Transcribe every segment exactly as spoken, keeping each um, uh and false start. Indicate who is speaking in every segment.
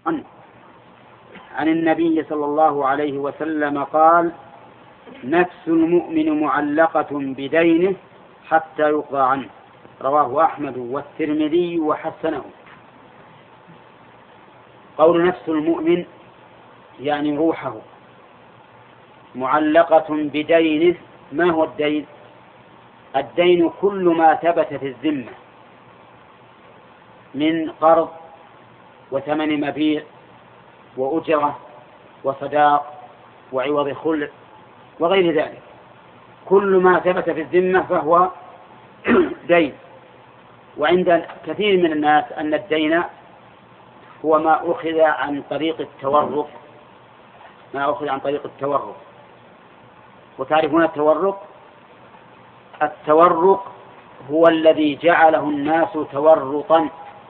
Speaker 1: عن النبي صلى الله عليه وسلم قال: نفس المؤمن معلقة بدينه حتى يقضى عنه. رواه أحمد والترمذي وحسنه. قول نفس المؤمن يعني روحه معلقة بدينه. ما هو الدين؟ الدين كل ما ثبت في الذمة من قرض وثمن مبيع وأجرة وصداق وعوض خلع وغير ذلك. كل ما ثبت في الذمة فهو دين. وعند كثير من الناس أن الدين هو ما أخذ عن طريق التورق ما أخذ عن طريق التورق وتعرفون التورق؟ التورق هو الذي جعله الناس تورطا.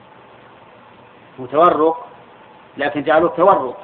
Speaker 1: متورق لكن جعلوه تورط.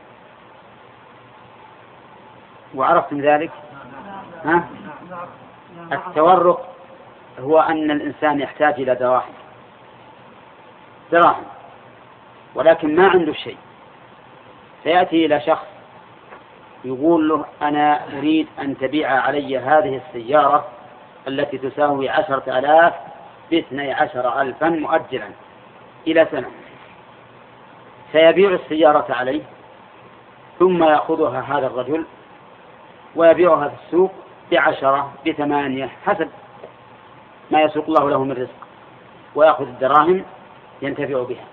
Speaker 1: وعرفتم ذلك؟ ها؟ التورق هو أن الإنسان يحتاج إلى دراهم دراهم ولكن ما عنده شيء، فيأتي إلى شخص يقول له: أنا أريد أن تبيع علي هذه السيارة التي تساوي عشرة آلاف باثني عشر ألفا مؤجلا إلى سنة. فيبيع السيارة عليه ثم يأخذها هذا الرجل ويبيعها في السوق بعشرة بثمانية حسب ما يسوق الله له من رزق، ويأخذ الدراهم ينتفع بها.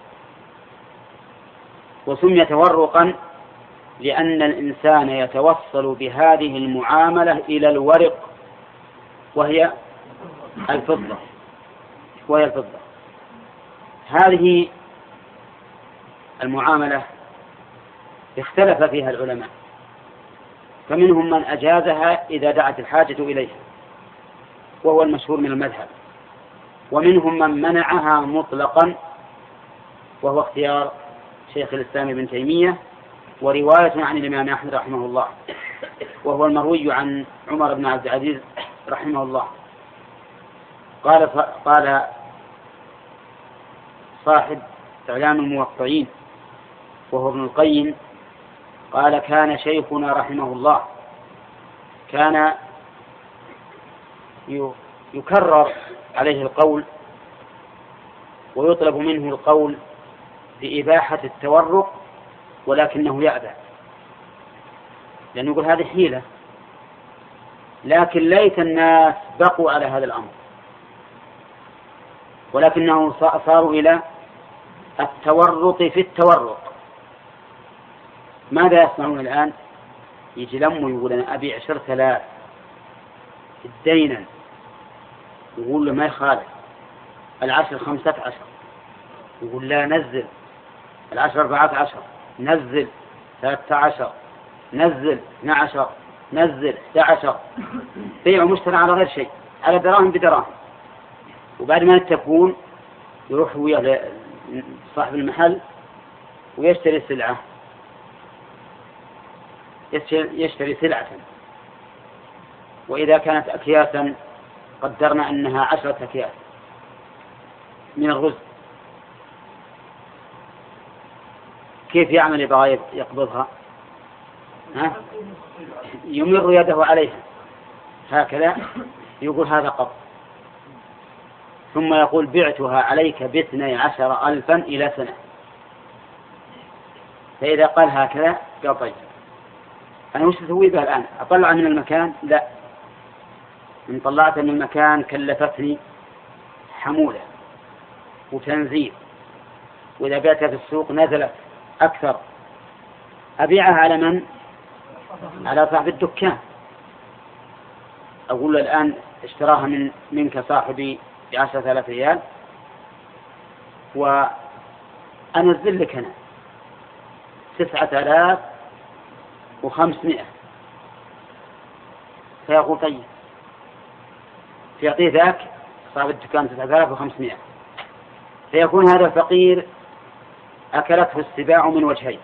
Speaker 1: وسمي تورقا لأن الإنسان يتوصل بهذه المعاملة إلى الورق وهي الفضة وهي الفضة. هذه المعاملة اختلف فيها العلماء، فمنهم من أجازها إذا دعت الحاجة إليها وهو المشهور من المذهب، ومنهم من منعها مطلقا وهو اختيار شيخ الإسلام ابن تيمية ورواية عن الإمام أحمد رحمه الله، وهو المروي عن عمر بن عبد العزيز رحمه الله. قال قال صاحب إعلام الموقعين وهو ابن القيم قال: كان شيخنا رحمه الله كان يكرر عليه القول ويطلب منه القول بإباحة التورق ولكنه يأبى، لأنه يقول هذه حيلة. لكن ليت الناس بقوا على هذا الأمر، ولكنهم صاروا إلى التورط في التورق. ماذا يصنعون الآن؟ يجي لم يقول: أنا أبي عشرة آلاف دينا، يقول له: ما يخالف، العشر خمسة عشر. يقول: لا، نزل العشر أربعة عشر، نزل ثلاثة عشر، نزل اثنى عشر، نزل احدى عشر. بيع مشترى على غير شيء، على دراهم بدراهم. وبعد ما يتفقون يروح ويا صاحب المحل ويشتري السلعة يشتري سلعة، وإذا كانت أكياسا قدرنا أنها عشرة أكياس من الرز، كيف يعمل يبغى يقبضها؟ ها؟ يمر يده عليها هكذا، يقول: هذا قبض. ثم يقول: بعتها عليك باثني عشر ألفا إلى سنة. فإذا قال هكذا قال: طيب أنا وش أسوي بها الآن؟ أطلع من المكان؟ لا، إن طلعت من المكان كلفتني حمولة وتنزيل، وإذا بعتها في السوق نزلت أكثر. أبيعها على من؟ على صاحب الدكان. أقول له: الآن اشتراها من منك صاحبي بعشرة آلاف ريال، وأنزل لك أنا تسعة آلاف وخمسمائة. فيقول: طيب. فيعطيه ذاك صاحب الدكان تسعة آلاف وخمسمائة. فيكون هذا الفقير أكلته السباع من وجهين.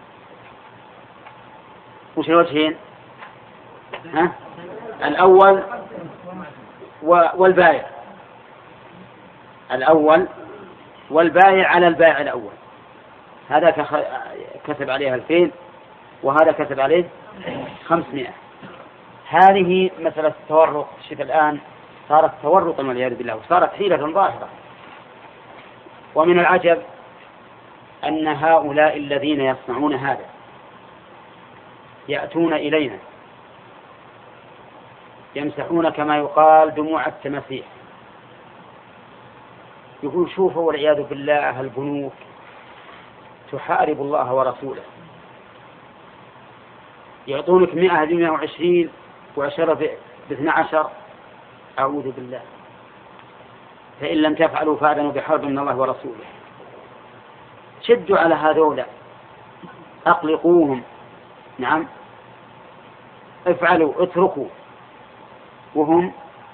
Speaker 1: وش الوجهين؟ ها؟ الأول والبائع الأول والبائع على البائع الأول. هذا كسب عليه ألفين وهذا كسب عليه خمسمائة. هذه مسألة التورط. شوف الآن صارت تورطا والعياذ بالله، وصارت حيلة ظاهرة. ومن العجب أن هؤلاء الذين يصنعون هذا يأتون إلينا يمسحون كما يقال دموع التماسيح، يقول شوفوا والعياذ بالله البنوك تحارب الله ورسوله، يعطونك مئة مئة وعشرين وعشرة باثنى عشر. أعوذ بالله. فإن لم تفعلوا فأذنوا بحرب من الله ورسوله. شدوا على هذولا، أقلقوهم، نعم افعلوا اتركوا، وهم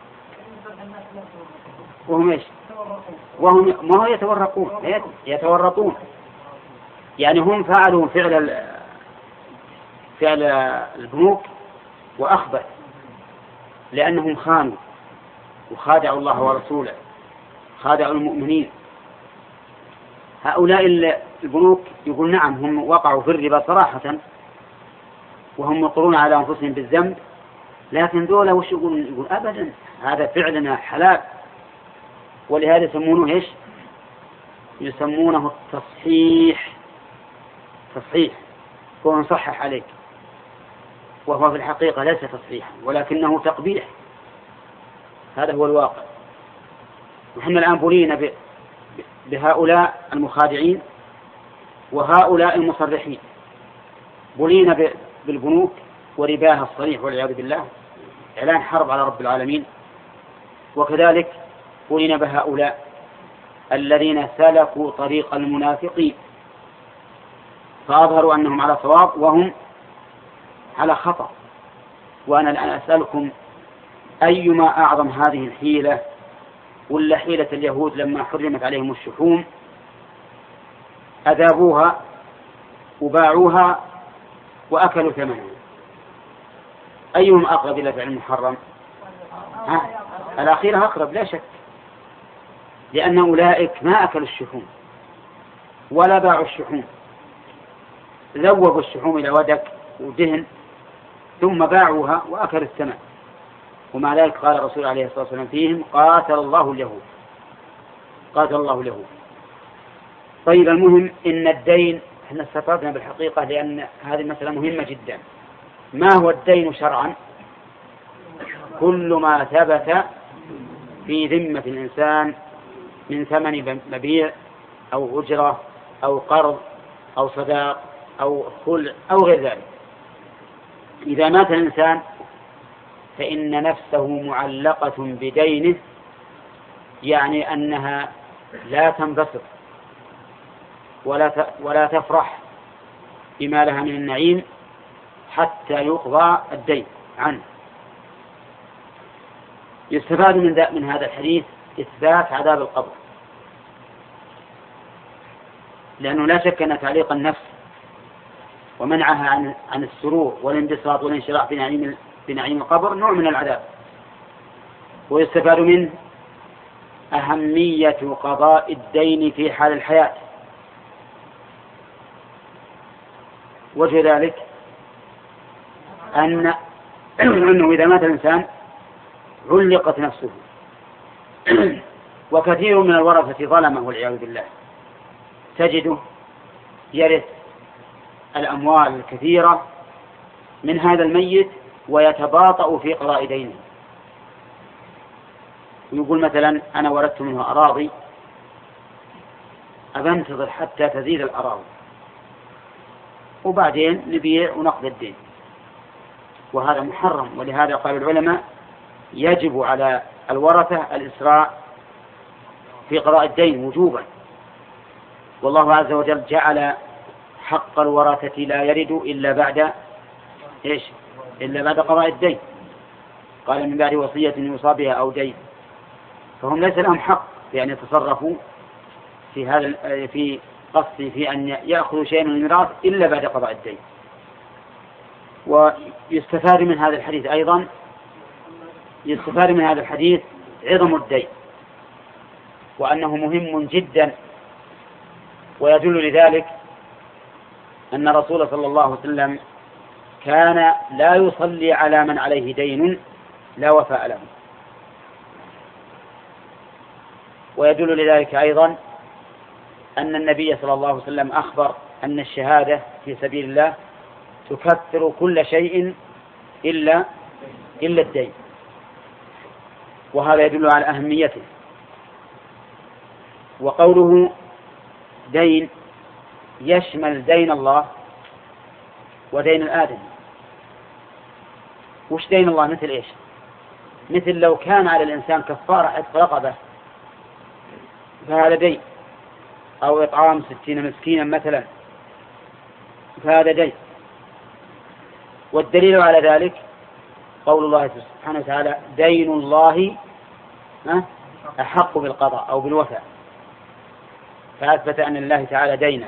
Speaker 1: وهم ايش؟ وهم ما هو يتورقون يتورطون يعني هم فعلوا فعل فعل البنوك وأخبث، لأنهم خانوا وخادعوا الله ورسوله، خادعوا المؤمنين. هؤلاء البنوك يقول نعم هم وقعوا في الربا صراحة وهم مقرون على أنفسهم بالذنب، لكن دولة وش يقول؟ يقول أبدا هذا فعلنا حلال. ولهذا يسمونه إيش؟ يسمونه التصحيح. تصحيح هو نصحح عليك، وهو في الحقيقة ليس تصحيحا ولكنه تقبيح. هذا هو الواقع. نحن الآن بلينا بهؤلاء المخادعين وهؤلاء المصرحين، بلينا بالبنوك ورباها الصريح والعياذ بالله، إعلان حرب على رب العالمين. وكذلك بلينا بهؤلاء الذين سلكوا طريق المنافقين فأظهروا أنهم على صواب وهم على خطأ. وأنا الآن أسألكم أيما أعظم هذه الحيلة ولا حيلة اليهود لما حرمت عليهم الشحوم أذابوها وباعوها وأكلوا ثمنها؟ أيهم أقرب إلى فعل المحرم؟ ها؟ الأخيرة أقرب لا شك، لأن أولئك ما أكلوا الشحوم ولا باعوا الشحوم، ذوبوا الشحوم إلى ودك ودهن ثم باعوها وأكلوا الثمن. ومع ذلك قال الرسول عليه الصلاة والسلام فيهم قاتل الله اليهود، قاتل الله اليهود. طيب المهم إن الدين، احنا استفدنا بالحقيقة لأن هذه المسألة مهمة جدا. ما هو الدين شرعا؟ كل ما ثبت في ذمة الإنسان من ثمن مبيع أو أجرة أو قرض أو صداق أو خلع أو غير ذلك. إذا مات الإنسان فإن نفسه معلقة بدينه، يعني أنها لا تنبسط ولا ولا تفرح بما لها من النعيم حتى يقضى الدين عنه. يستفاد من من هذا الحديث إثبات عذاب القبر، لأنه لا شك أن تعليق النفس ومنعها عن عن السرور والانبساط والانشراح بنعيم بنعيم القبر نوع من العذاب. ويستفاد منه أهمية قضاء الدين في حال الحياة. وجه ذلك أن أنه إذا مات الإنسان علقت نفسه، وكثير من الورثة ظلمه والعياذ بالله، تجده يرث الأموال الكثيرة من هذا الميت ويتباطأ في قضاء دينه. ويقول مثلا أنا وردت منه أراضي أبنتظر حتى تزيد الأراضي وبعدين نبيع ونقضي الدين، وهذا محرم. ولهذا قال العلماء يجب على الورثة الإسراع في قضاء الدين وجوبا. والله عز وجل جعل حق الورثة لا يرد إلا بعد إيش؟ إلا بعد قضاء الدين. قال من بعد وصية يوصى بها أو دين، فهم ليس لهم حق في أن يتصرفوا في هذا في قصد في أن يأخذوا شيئا من الميراث إلا بعد قضاء الدين. ويستفاد من هذا الحديث أيضا يستفاد من هذا الحديث عظم الدين وأنه مهم جدا، ويدل لذلك أن الرسول صلى الله عليه وسلم كان لا يصلي على من عليه دين لا وفاء له. ويدل لذلك أيضا أن النبي صلى الله عليه وسلم أخبر أن الشهادة في سبيل الله تكفر كل شيء إلا إلا الدين، وهذا يدل على أهميته. وقوله دين يشمل دين الله ودين الآدمي. وش دين الله؟ مثل إيش؟ مثل لو كان على الإنسان كفارة عتق رقبة فهذا دين، أو إطعام ستين مسكينا مثلا فهذا دين. والدليل على ذلك قول الله سبحانه وتعالى دين الله أحق بالقضاء أو بالوفاء، فأثبت أن الله تعالى دينا.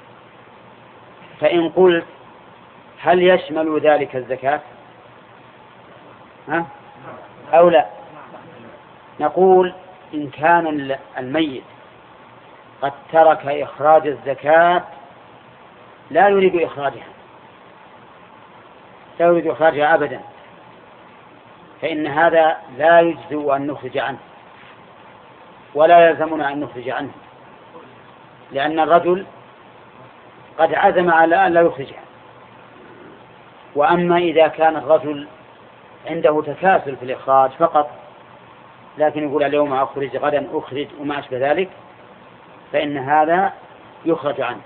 Speaker 1: فإن قلت هل يشمل ذلك الزكاة ها؟ أو لا؟ نقول إن كان الميت قد ترك إخراج الزكاة لا يريد إخراجها لا يريد إخراجها أبدا، فإن هذا لا يجزئ أن نخرج عنه ولا يلزمنا أن نخرج عنه، لأن الرجل قد عزم على أن لا يخرجها. وأما إذا كان الرجل عنده تكاسل في الإخراج فقط، لكن يقول اليوم أخرج غدا أخرج وما أشبه ذلك، فإن هذا يخرج عنه.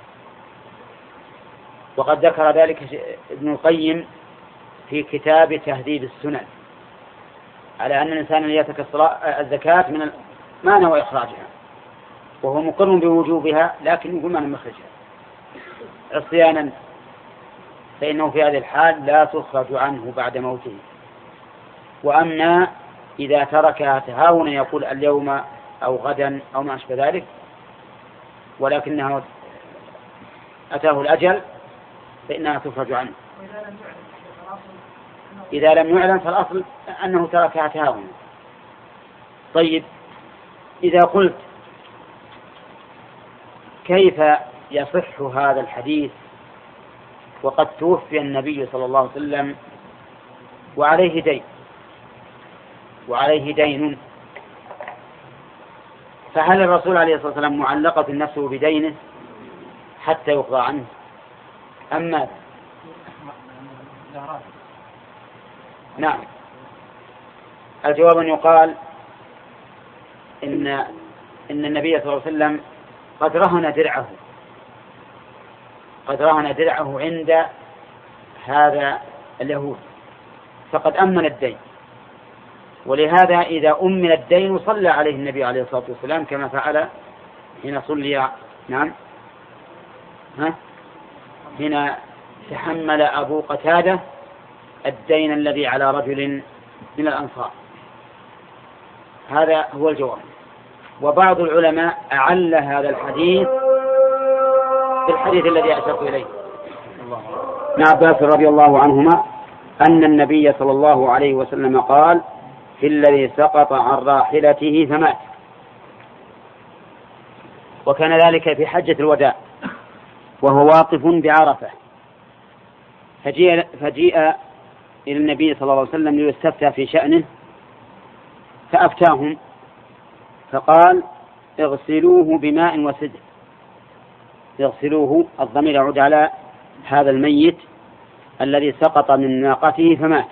Speaker 1: وقد ذكر ذلك ابن القيم في كتاب تهذيب السنن على أن الإنسان يترك الزكاة من ما نوى إخراجها وهو مقر بوجوبها، لكن يقول ما نخرجها عصيانا، فإنه في هذه الحال لا تخرج عنه بعد موته. وأما إذا تركها تهاونا يقول اليوم أو غدا أو ما أشبه ذلك، ولكنه أتاه الأجل، فإنها تخرج عنه. إذا لم يعلم فالأصل أنه تركها تهاونا. طيب، إذا قلت كيف يصح هذا الحديث وقد توفي النبي صلى الله عليه وسلم وعليه دين وعليه دين فهل الرسول عليه الصلاة والسلام معلقة نفسه بدينه حتى يقضى عنه أم ماذا؟ نعم، الجواب أن يقال إن إن النبي صلى الله عليه وسلم قد رهن درعه قد رهن درعه عند هذا اليهود، فقد أمن الدين، ولهذا إذا أمن الدين صلى عليه النبي عليه الصلاة والسلام كما فعل حين صلي نعم ها هنا تحمل أبو قتادة الدين الذي على رجل من الأنصار. هذا هو الجواب. وبعض العلماء أعل هذا الحديث بالحديث الذي أشرت إليه ابن عباس رضي الله عنهما أن النبي صلى الله عليه وسلم قال في الذي سقط عن راحلته فمات. وكان ذلك في حجة الوداع وهو واقف بعرفة، فجيء, فجيء إلى النبي صلى الله عليه وسلم ليستفتى في شأنه فأفتاهم فقال اغسلوه بماء وسدر. اغسلوه الضمير يعود على هذا الميت الذي سقط من ناقته فمات،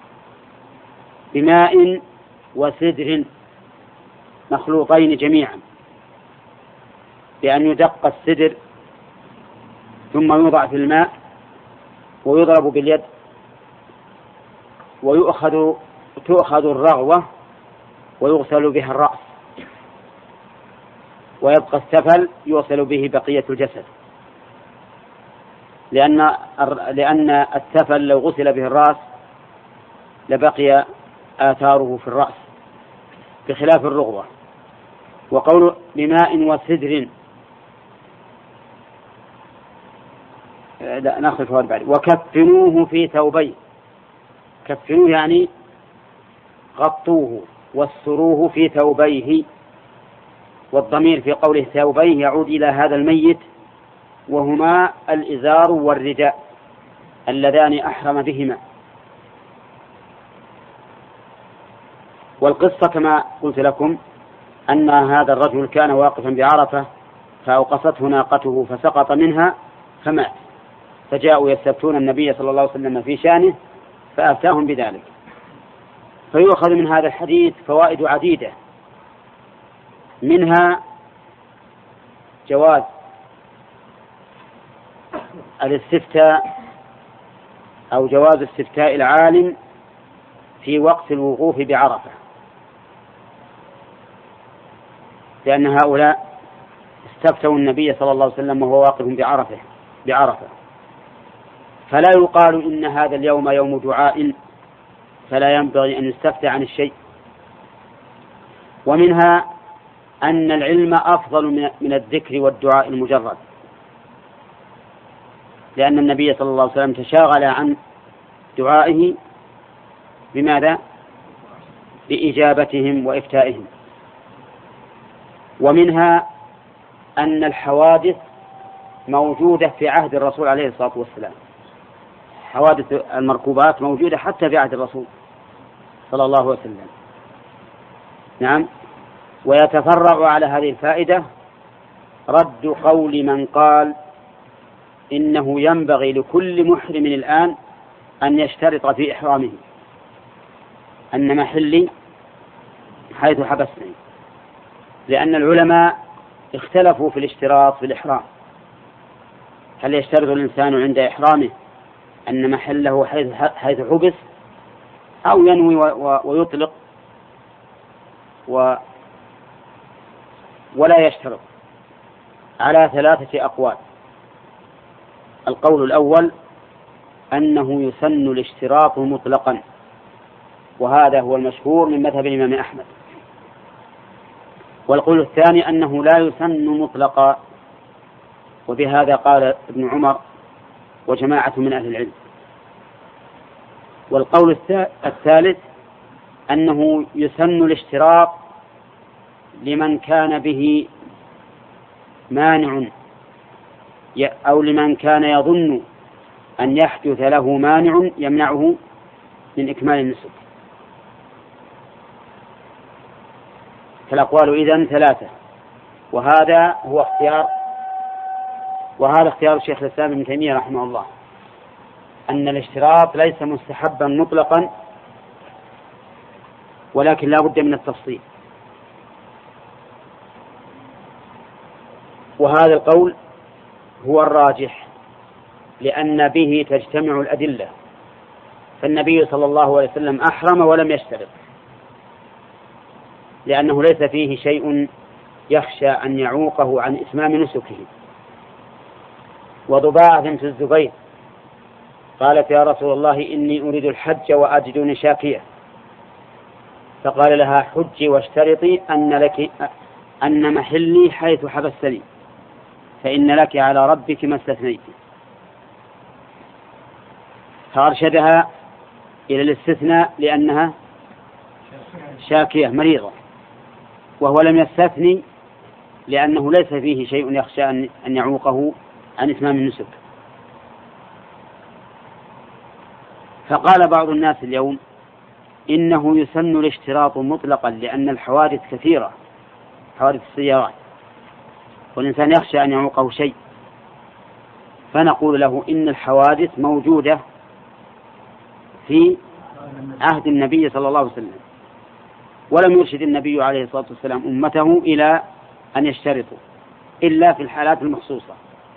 Speaker 1: بماء وسدر مخلوطين جميعا، بأن يدق السدر ثم يوضع في الماء ويضرب باليد ويؤخذ تؤخذ الرغوة ويغسل بها الرأس، ويبقى السفل يغسل به بقية الجسد، لأن لأن السفل لو غسل به الرأس لبقي آثاره في الرأس بخلاف الرغوة. وقول بماء وسدر لا ناخذ فوائد بعد. وكفنوه في ثوبين. كفنوه يعني غطوه واستروه في ثوبيه، والضمير في قوله ثوبيه يعود إلى هذا الميت وهما الإزار والرداء اللذان أحرم بهما. والقصة كما قلت لكم أن هذا الرجل كان واقفا بعرفة فأوقصته ناقته فسقط منها فمات، فجاءوا يستفتون النبي صلى الله عليه وسلم في شأنه فأفتاهم بذلك. فيؤخذ من هذا الحديث فوائد عديدة، منها جواز الاستفتاء أو جواز استفتاء العالم في وقت الوقوف بعرفة، لأن هؤلاء استفتوا النبي صلى الله عليه وسلم وهو واقف بعرفة بعرفة فلا يقال إن هذا اليوم يوم دعاء فلا ينبغي أن يستفتى عن الشيء. ومنها أن العلم أفضل من الذكر والدعاء المجرد، لأن النبي صلى الله عليه وسلم تشاغل عن دعائه بماذا؟ بإجابتهم وإفتائهم. ومنها أن الحوادث موجودة في عهد الرسول عليه الصلاة والسلام، حوادث المركوبات موجودة حتى في عهد الرسول صلى الله عليه وسلم. نعم. ويتفرع على هذه الفائدة رد قول من قال إنه ينبغي لكل محرم الآن أن يشترط في إحرامه أن محلي حيث حبسني، لأن العلماء اختلفوا في الاشتراط في الإحرام، هل يشترط الإنسان عند إحرامه أن محله حيث حيث حبس أو ينوي ويطلق و ولا يشترط؟ على ثلاثة أقوال. القول الأول أنه يسن الاشتراط مطلقا، وهذا هو المشهور من مذهب الإمام أحمد. والقول الثاني أنه لا يسن مطلقا، وبهذا قال ابن عمر وجماعة من أهل العلم. والقول الثالث أنه يسن الاشتراط لمن كان به مانع أو لمن كان يظن أن يحدث له مانع يمنعه من إكمال النسك. فالأقوال إذن ثلاثة، وهذا هو اختيار وهذا اختيار الشيخ الإسلام ابن تيمية رحمه الله، أن الاشتراط ليس مستحبا مطلقا ولكن لا بد من التفصيل. وهذا القول هو الراجح لأن به تجتمع الأدلة، فالنبي صلى الله عليه وسلم أحرم ولم يشترط، لأنه ليس فيه شيء يخشى أن يعوقه عن إتمام نسكه. وضباعة بنت الزبير قالت يا رسول الله إني أريد الحج وأجدني شاكية، فقال لها حجي واشترطي أن لك أن محلي حيث حبستني فإن لك على ربك ما استثنيت. فأرشدها إلى الاستثناء لأنها شاكية مريضة، وهو لم يستثني لأنه ليس فيه شيء يخشى أن يعوقه عن إتمام النسك. فقال بعض الناس اليوم إنه يسن الاشتراط مطلقا لأن الحوادث كثيرة، حوادث السيارات، والإنسان يخشى أن يعوقه شيء، فنقول له إن الحوادث موجودة في عهد النبي صلى الله عليه وسلم، ولم يرشد النبي عليه الصلاة والسلام أمته إلى أن يشترطوا إلا في الحالات المخصوصة.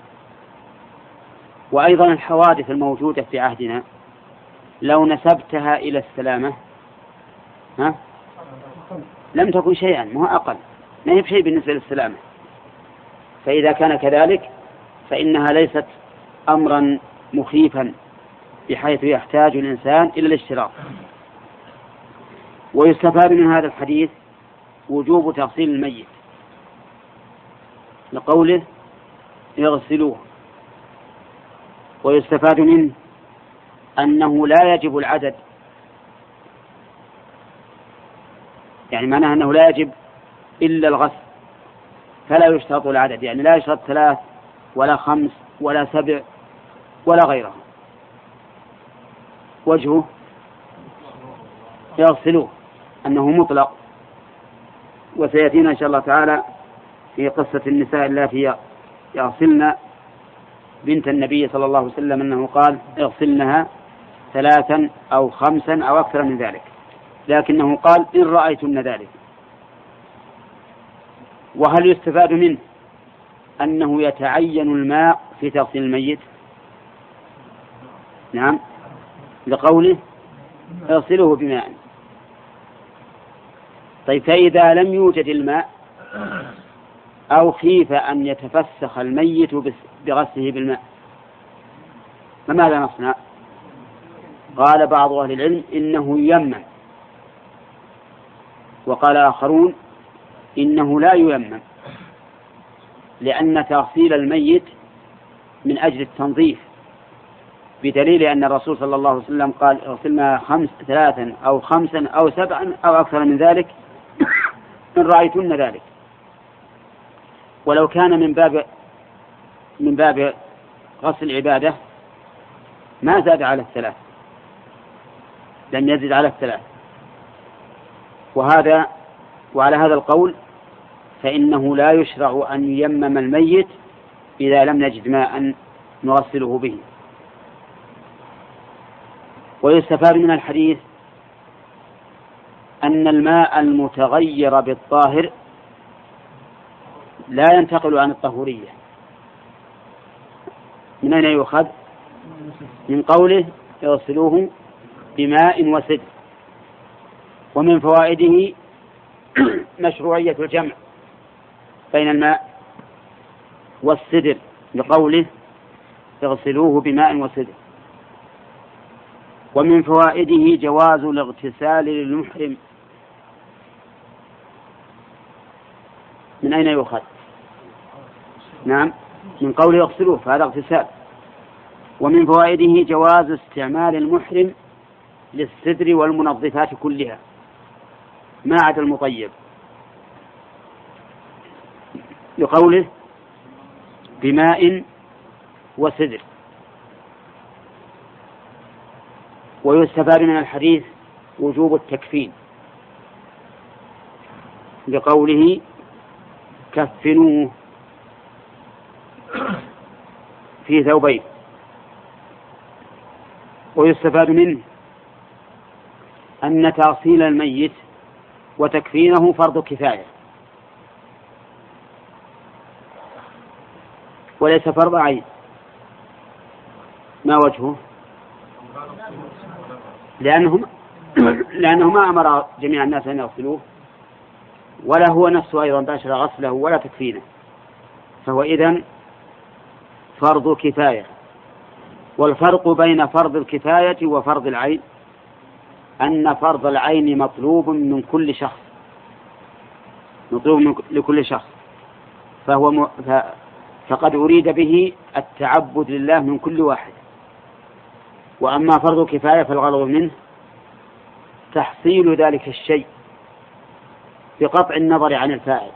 Speaker 1: وأيضا الحوادث الموجودة في عهدنا لو نسبتها إلى السلامة ها؟ لم تكن شيئا، ما هو أقل، ما هي شيء بالنسبة للسلامة. فإذا كان كذلك فإنها ليست أمرا مخيفا بحيث يحتاج الإنسان إلى الاشتراط. ويستفاد من هذا الحديث وجوب تغسيل الميت لقوله يغسلوه، ويستفاد منه أنه لا يجب العدد، يعني معناه أنه لا يجب إلا الغسل، فلا يشترط العدد، يعني لا يشترط ثلاث ولا خمس ولا سبع ولا غيرها. وجهه يغسلوه أنه مطلق، وسيأتينا إن شاء الله تعالى في قصة النساء التي يغسلن بنت النبي صلى الله عليه وسلم أنه قال اغسلنها ثلاثا أو خمسا أو أكثر من ذلك، لكنه قال إن رأيتن ذلك. وهل يستفاد منه أنه يتعين الماء في تغسيل الميت؟ نعم، لقوله اغسله بماء. طيب فإذا لم يوجد الماء أو خيف أن يتفسخ الميت بغسله بالماء فماذا نصنع؟ قال بعض أهل العلم إنه ييمم، وقال آخرون إنه لا ييمم، لأن تغسيل الميت من أجل التنظيف، بدليل أن الرسول صلى الله عليه وسلم قال اغسلنا خمس ثلاثا أو خمسا أو سبعا أو أكثر من ذلك إن رأيتن ذلك. ولو كان من باب من باب غسل العبادة ما زاد على الثلاث، لم يزد على الثلاث. وهذا وعلى هذا القول فإنه لا يشرع أن ييمم الميت إذا لم نجد ماء نغسله به. ويستفاد من الحديث أن الماء المتغير بالطاهر لا ينتقل عن الطهورية. من أين يؤخذ؟ من قوله يغسلوه بماء وسدر. ومن فوائده مشروعية الجمع بين الماء والسدر لقوله يغسلوه بماء وسدر. ومن فوائده جواز الاغتسال للمحرم. من أين يؤخذ؟ نعم، من قوله يغسلوه فهذا اغتسال. ومن فوائده جواز استعمال المحرم للسدر والمنظفات كلها ما عدا المطيب لقوله بماء وسدر. ويستفاد من الحديث وجوب التكفين لقوله كفنوه في ثوبين. ويستفاد منه أن تغسيل الميت وتكفينه فرض كفاية وليس فرض عين. ما وجهه؟ لأنهم لأنه ما أمر جميع الناس أن يغسلوه، ولا هو نفسه أيضا باشر غسله ولا تكفينه، فهو إذن فرض كفاية. والفرق بين فرض الكفاية وفرض العين أن فرض العين مطلوب من كل شخص، مطلوب من لكل شخص، فهو م... ف... فقد أريد به التعبد لله من كل واحد. وأما فرض كفاية فالغرض منه تحصيل ذلك الشيء بقطع النظر عن الفاعل.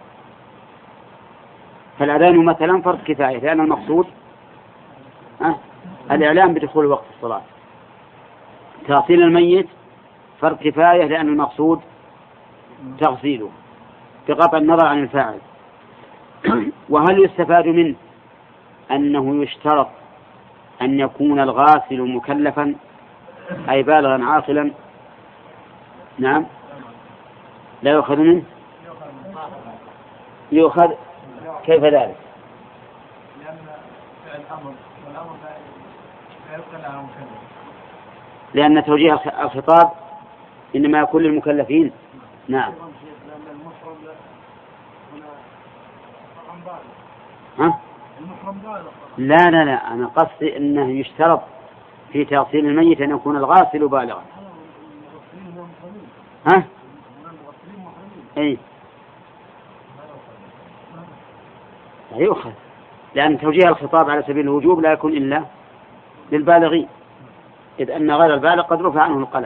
Speaker 1: فالأذان مثلا فرض كفاية لأن المقصود أه الإعلام بدخول وقت الصلاة. تغسيل الميت فرض كفاية لأن المقصود تغسيله بقطع النظر عن الفاعل. وهل يستفاد منه أنه يشترط أن يكون الغاسل مكلفا أي بالغا عاقلا؟ نعم، لا يؤخذ منه. يؤخذ كيف ذلك؟ لأن توجيه الخطاب إنما يكون للمكلفين. نعم. ها؟ لا لا لا أنا قصدي أنه يشترط في تغسيل الميت أن يكون الغاسل بالغا. ها؟ أي يؤخذ، لأن توجيه الخطاب على سبيل الوجوب لا يكون إلا للبالغين، إذ أن غير البالغ قد رفع عنه القلم.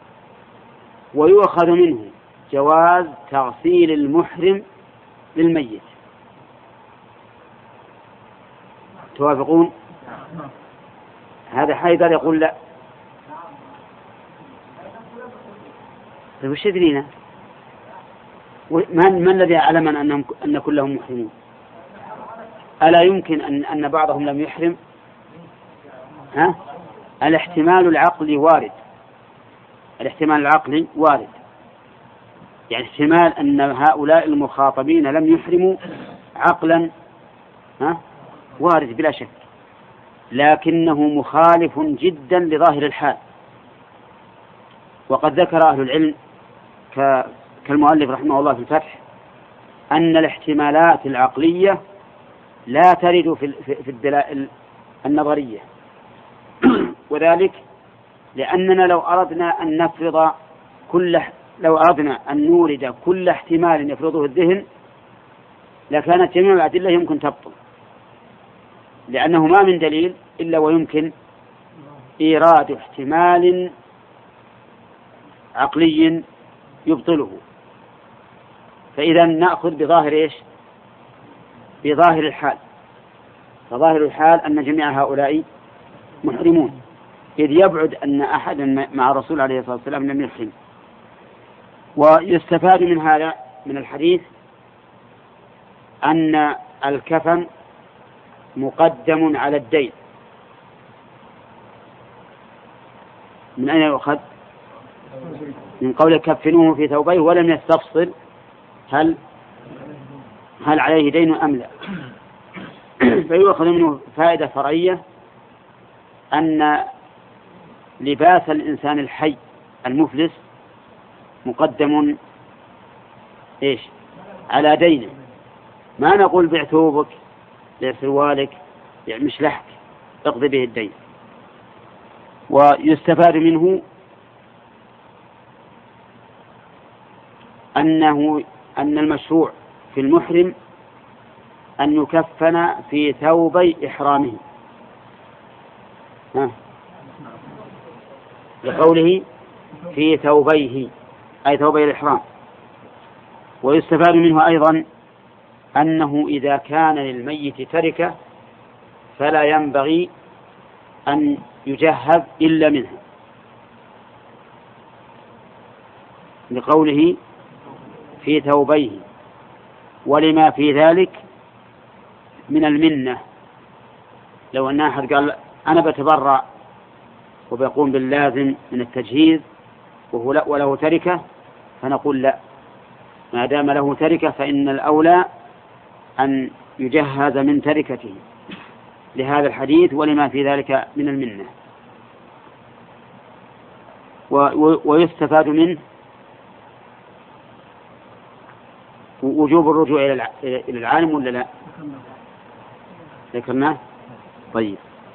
Speaker 1: ويؤخذ منه جواز تغسيل المحرم للميت. توافقون؟ هذا حيدر يقول لا. طيب وش يدرينا؟ من, من الذي يعلم أنهم أن كلهم محرمون؟ ألا يمكن أن, أن بعضهم لم يحرم؟ ها؟ الاحتمال العقلي وارد، الاحتمال العقلي وارد، يعني احتمال أن هؤلاء المخاطبين لم يحرموا عقلا، ها؟ وارد بلا شك، لكنه مخالف جدا لظاهر الحال. وقد ذكر أهل العلم كالمؤلف رحمه الله في الفتح أن الاحتمالات العقلية لا ترد في الدلائل النظرية، وذلك لأننا لو أردنا أن نفرض كل لو أردنا أن نورد كل احتمال يفرضه الذهن لكانت جميع الأدلة يمكن تبطل، لأنه ما من دليل إلا ويمكن إيراد احتمال عقلي يبطله. فإذا نأخذ بظاهر إيش؟ بظاهر الحال، فظاهر الحال أن جميع هؤلاء محرمون، إذ يبعد أن أحدا مع الرسول عليه الصلاة والسلام لم يحرم. ويستفاد من هذا من الحديث أن الكفن مقدم على الدين. من أين يؤخذ؟ من قول كفنوه في ثوبيه ولم يستفصل هل هل عليه دين أم لا. فيؤخذ منه فائدة فرعية أن لباس الإنسان الحي المفلس مقدم إيش؟ على دينه. ما نقول بيع ثوبك، بيع سروالك، بيع مشلحك، اقضي به الدين. ويستفاد منه أنه أن المشروع في المحرم أن يكفن في ثوبي إحرامه، لقوله في ثوبيه أي ثوبي الإحرام. ويستفاد منه أيضا أنه إذا كان للميت تركة فلا ينبغي أن يجهز إلا منها، لقوله في ثوبيه، ولما في ذلك من المنة. لو أن أحد قال أنا بتبرع وبيقوم باللازم من التجهيز وهو لا وله تركة، فنقول لا، ما دام له تركة فإن الأولى أن يجهز من تركته لهذا الحديث ولما في ذلك من المنة. ويستفاد منه وجوب الرجوع إلى العالم ولا لا؟ ذكرناه. طيب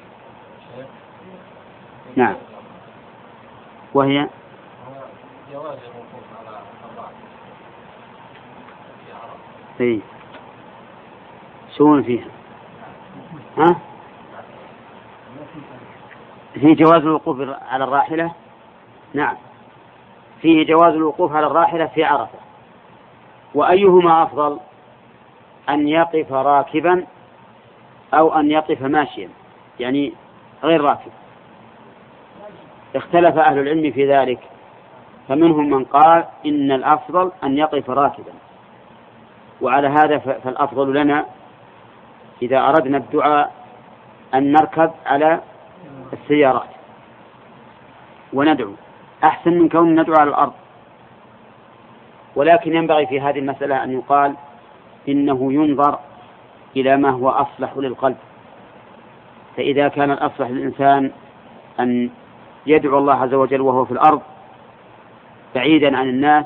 Speaker 1: نعم. وهي جواز الوقوف على الراحلة في عرفة. إيه شون فيها؟ ها؟ في جواز الوقوف على الراحلة. نعم فيه جواز الوقوف على الراحلة في عرفة. وأيهما أفضل، أن يقف راكبا أو أن يقف ماشيا يعني غير راكب؟ اختلف أهل العلم في ذلك، فمنهم من قال إن الأفضل أن يقف راكبا، وعلى هذا فالأفضل لنا إذا أردنا الدعاء أن نركب على السيارات وندعو، أحسن من كون ندعو على الأرض. ولكن ينبغي في هذه المسألة أن يقال إنه ينظر إلى ما هو أصلح للقلب، فإذا كان الأصلح للإنسان أن يدعو الله عز وجل وهو في الأرض بعيدا عن الناس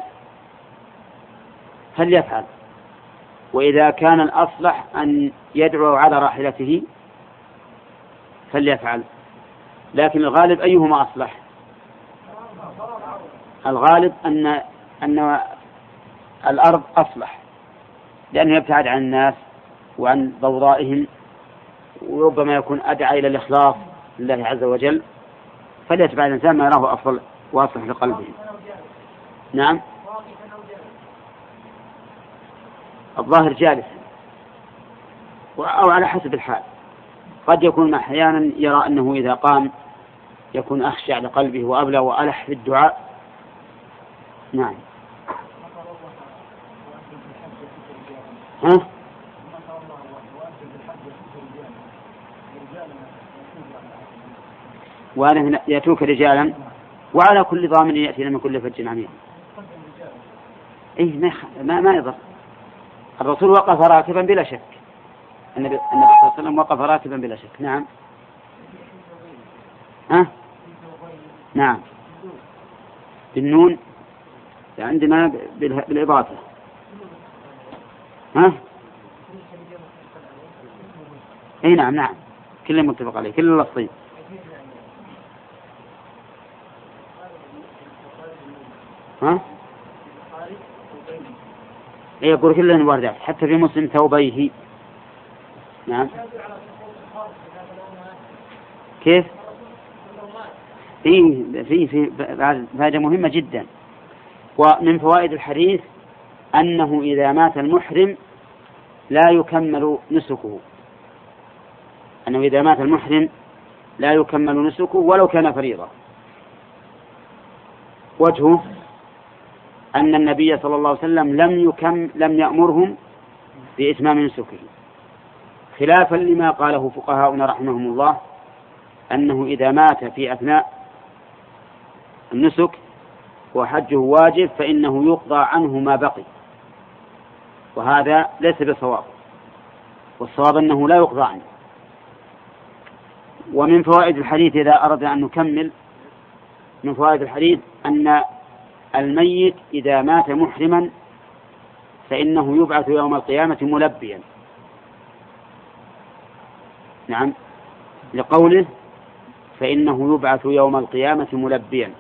Speaker 1: فليفعل، وإذا كان الأصلح أن يدعو على راحلته فليفعل. لكن الغالب أيهما أصلح؟ الغالب أن أن الأرض أصلح، لأنه يبتعد عن الناس وعن ضوضائهم، وربما يكون أدعى إلى الإخلاص لله عز وجل، فليتبع الإنسان ما يراه أفضل وأصلح لقلبه. نعم الظاهر جالس أو على حسب الحال، قد يكون أحيانا يرى أنه إذا قام يكون أخشع لقلبه وأبلى وألح في الدعاء. نعم. ها؟ وأنا يأتوك رجالا وعلى كل ضامن يأتينا من كل فج عميق. إيه ما ما, ما يضر. الرسول وقف راكبا بلا شك. النبي صلى الله عليه وسلم وقف راكبا بلا شك. نعم. ها؟ نعم. بالنون عندنا بالإضافة. ها؟ اي نعم نعم كل متفق عليه كل اللفظين. ها؟ اي يقول كلهن واردات حتى في مسلم ثوبيه. نعم. كيف؟ في في في هذا مهمة جدا. ومن فوائد الحديث أنه إذا مات المحرم لا يكمل نسكه. أنه إذا مات المحرم لا يكمل نسكه ولو كان فريضة. وجهه أن النبي صلى الله عليه وسلم لم يكم لم يأمرهم بإتمام نسكه، خلافا لما قاله فقهاؤنا رحمهم الله أنه إذا مات في أثناء النسك وحجه واجب فإنه يقضى عنه ما بقي، وهذا ليس بصواب، والصواب أنه لا يقضى عنه. ومن فوائد الحديث إذا أرد أن نكمل من فوائد الحديث أن الميت إذا مات محرما فإنه يبعث يوم القيامة ملبيا. نعم، لقوله فإنه يبعث يوم القيامة ملبيا،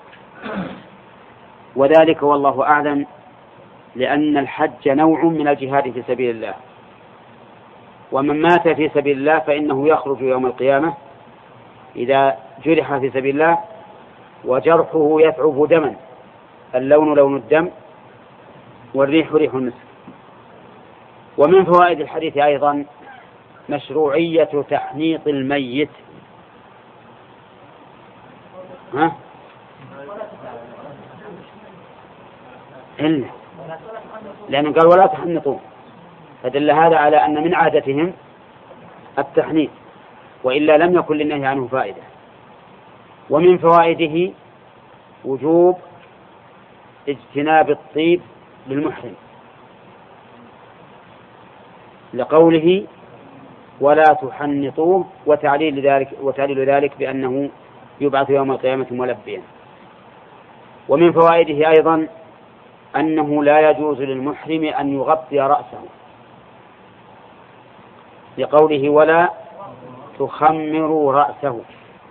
Speaker 1: وذلك والله أعلم لأن الحج نوع من الجهاد في سبيل الله، ومن مات في سبيل الله فإنه يخرج يوم القيامة إذا جرح في سبيل الله وجرحه يثعب دما، اللون لون الدم والريح ريح المسك. ومن فوائد الحديث أيضا مشروعية تحنيط الميت. ها؟ إلا لأنه قال ولا تحنطوا، فدل هذا على أن من عادتهم التحنيط، وإلا لم يكن للنهي عنه فائدة. ومن فوائده وجوب اجتناب الطيب للمحرم، لقوله ولا تحنطوه، وتعليل ذلك وتعليل ذلك بأنه يبعث يوم القيامة ملبيا. ومن فوائده أيضا أنه لا يجوز للمحرم أن يغطي رأسه، لقوله ولا تخمروا رأسه،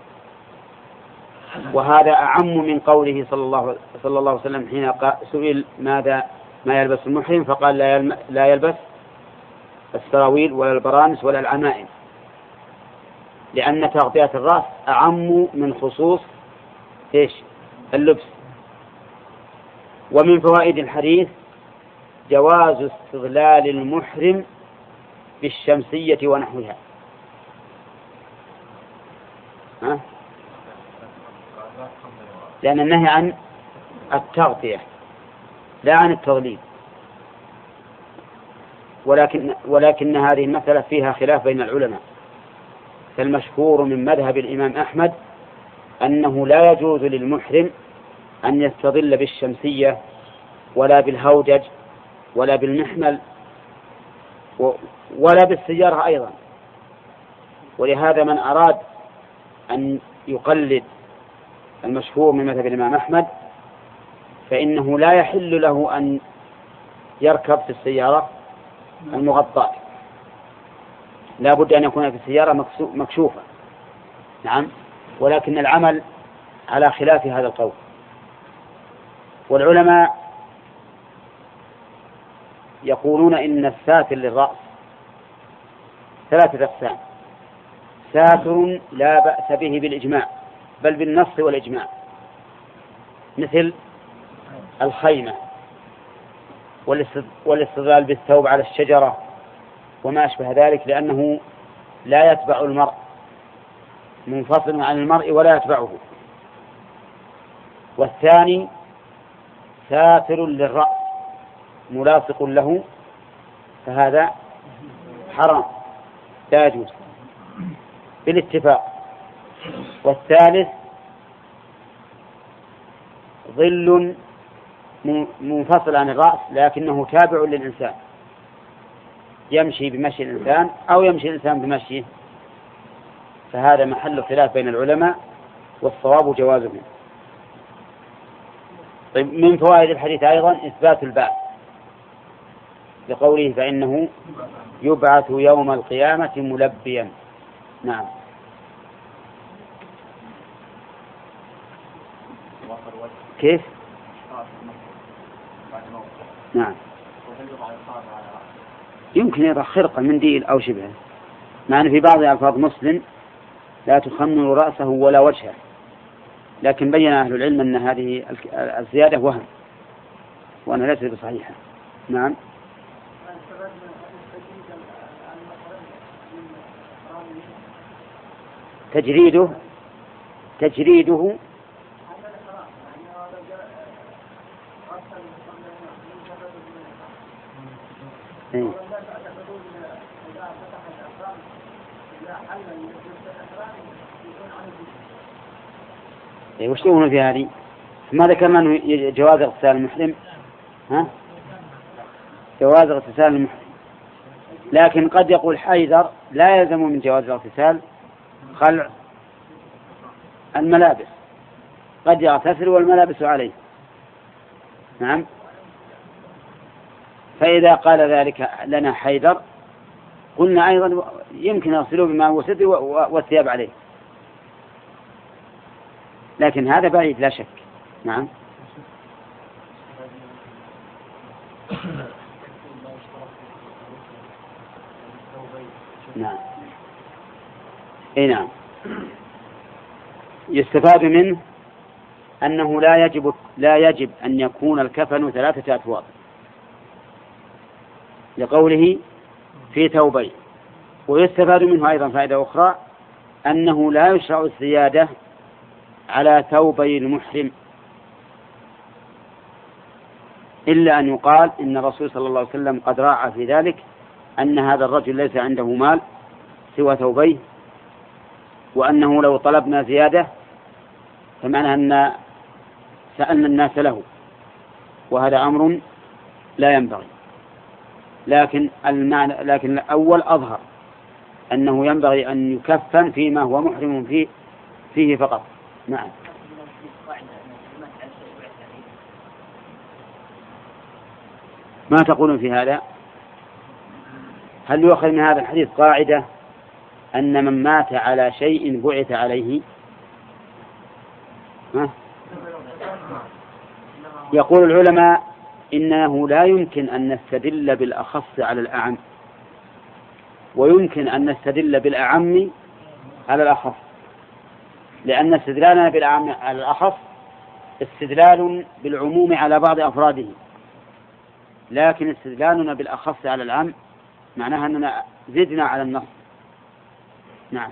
Speaker 1: وهذا أعم من قوله صلى الله صلى الله عليه وسلم حين سئل ماذا ما يلبس المحرم فقال لا يلبس السراويل ولا البرانس ولا العمائم، لأن تغطية الرأس أعم من خصوص إيش اللبس. ومن فوائد الحديث جواز استظلال المحرم بالشمسية ونحوها. ها؟ لأن النهي عن التغطية لا عن التظليل، ولكن ولكن هذه المسألة فيها خلاف بين العلماء، فالمشهور من مذهب الإمام أحمد أنه لا يجوز للمحرم أن يستظل بالشمسية ولا بالهودج ولا بالمحمل ولا بالسيارة أيضا. ولهذا من أراد أن يقلد المشهور من مذهب الإمام أحمد فإنه لا يحل له أن يركب في السيارة المغطاة، لا بد أن يكون في السيارة مكشوفة. نعم، ولكن العمل على خلاف هذا القول. والعلماء يقولون إن الساتر للرأس ثلاثة أقسام: ساتر لا بأس به بالإجماع بل بالنص والإجماع، مثل الخيمة والاستظلال بالثوب على الشجرة وما أشبه ذلك، لأنه لا يتبع المرء منفصل عن المرء ولا يتبعه. والثاني ساتر للرأس ملاصق له، فهذا حرام لا يجوز بالاتفاق. والثالث ظل منفصل عن الرأس لكنه تابع للإنسان، يمشي بمشي الإنسان أو يمشي الإنسان بمشيه، فهذا محل خلاف بين العلماء، والصواب جوازه. طيب، من فوائد الحديث أيضا إثبات البعث لقوله فإنه يبعث يوم القيامة ملبيا. نعم. كيف؟ نعم، يمكن يضع خرقة منديل أو شبهه، مع أن في بعض ألفاظ مسلم لا تخمر رأسه ولا وجهه، لكن بين أهل العلم أن هذه الزيادة وهم وأنها ليست بصحيحة. نعم. تجريده تجريده إيه؟ إيه وش تقولون في هذه؟ ما ذكرنا أنه جواز اغتسال المحرم، ها؟ جواز اغتسال المحرم، لكن قد يقول حيدر لا يلزم من جواز الاغتسال خلع الملابس، قد يغتسل والملابس عليه. نعم. فإذا قال ذلك لنا حيدر قلنا أيضا يمكن يغسلوا بماء وسد والثياب عليه، لكن هذا بعيد لا شك. نعم. نعم. اي نعم. يستفاد منه أنه لا يجب لا يجب أن يكون الكفن ثلاثة أثواب، لقوله في ثوبين. ويستفاد منه أيضا فائدة أخرى، أنه لا يشرع الزيادة على ثوبي المحرم إلا أن يقال إن الرسول صلى الله عليه وسلم قد راعى في ذلك أن هذا الرجل ليس عنده مال سوى ثوبيه، وأنه لو طلبنا زيادة فمعنى أن سألنا الناس له، وهذا أمر لا ينبغي. لكن المعنى لكن الأول أظهر أنه ينبغي أن يكفن فيما هو محرم فيه فيه فقط. نعم. ما تقولون في هذا؟ هل يؤخذ من هذا الحديث قاعدة أن من مات على شيء بعث عليه؟ ها؟ يقول العلماء إنه لا يمكن أن نستدل بالأخص على الأعم، ويمكن أن نستدل بالأعم على الأخص، لأن استدلالنا بالأعم على الأخص استدلال بالعموم على بعض أفراده، لكن استدلالنا بالأخص على العام معناها أننا زدنا على النص. نعم.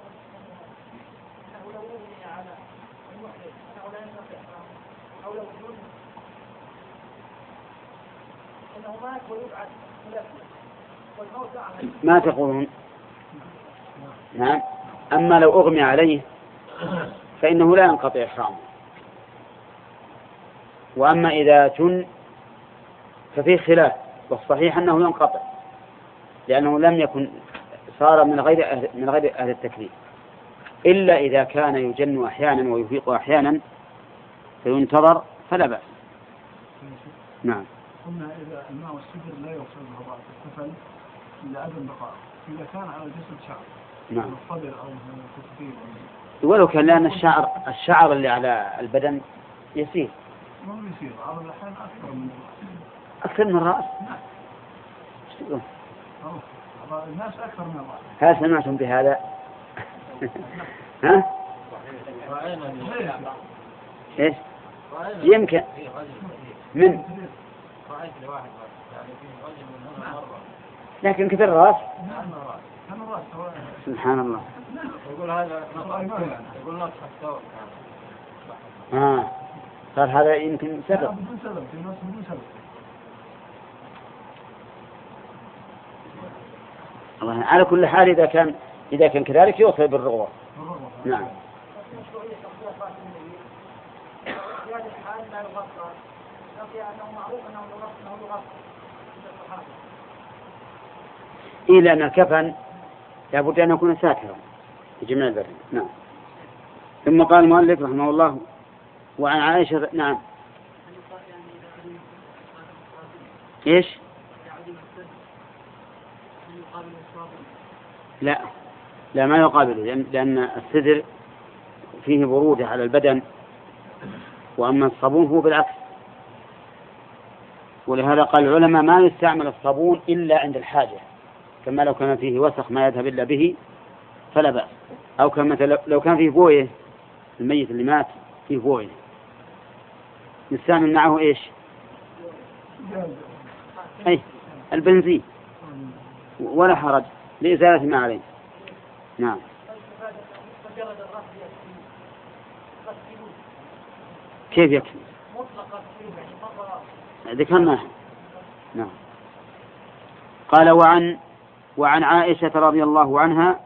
Speaker 1: ما تقولون؟ نعم. أما لو أغمي عليه فإنه لا ينقطع إحرامه، وأما إذا جن ففيه خلاف، والصحيح أنه ينقطع لأنه لم يكن صار من غير أهل من غير أهل التكليف، إلا إذا كان يجن أحيانا ويفيق أحيانا فينتظر فلا بأس. نعم.
Speaker 2: قلنا إذا الماء والسدر لا يوصل له بعض الكفن إلا عدم بقاء، إذا كان على الجسد شعر.
Speaker 1: نعم.
Speaker 2: الصدر أو الكتفين.
Speaker 1: ولو كان لأن الشعر الشعر اللي على البدن يسير.
Speaker 2: ما هو يسير على الأحيان أكثر من
Speaker 1: أكثر من الرأس.
Speaker 2: نعم. الناس أكثر من الرأس.
Speaker 1: هل سمعتم بهذا؟ ها؟ إيش؟ يمكن من لكن كثير الرأس سبحان الله.
Speaker 2: يقول هذا يقول نصح الثوب.
Speaker 1: آه صار هذا يمكن سبب.
Speaker 2: بدون سبب في نص بدون سبب.
Speaker 1: الله على كل حال إذا كان إذا كان كذلك يوصل بالرغبة. نعم.
Speaker 2: في هذه الحال لا يغطى، لكن أنه معروف أنه يغطى يغطى.
Speaker 1: إيه لأن الكفن لابد أن يكون ساترا لجميع البر. نعم. ثم قال المؤلف رحمه الله وعن عائشة. نعم. إيش؟ لا لا ما يقابله، لأن السدر فيه برودة على البدن، وأما الصابون هو بالعكس. ولهذا قال العلماء ما يستعمل الصابون إلا عند الحاجة، كما لو كان فيه وسخ ما يذهب إلا به فلا بأس، أو كما لو كان فيه بويه الميت اللي مات فيه بويه نستعمل معه إيش؟ أي البنزين ولا حرج لإزالة ما عليه. نعم. كيف يكفي؟ ذكرنا. نعم. قال وعن وعن عائشة رضي الله عنها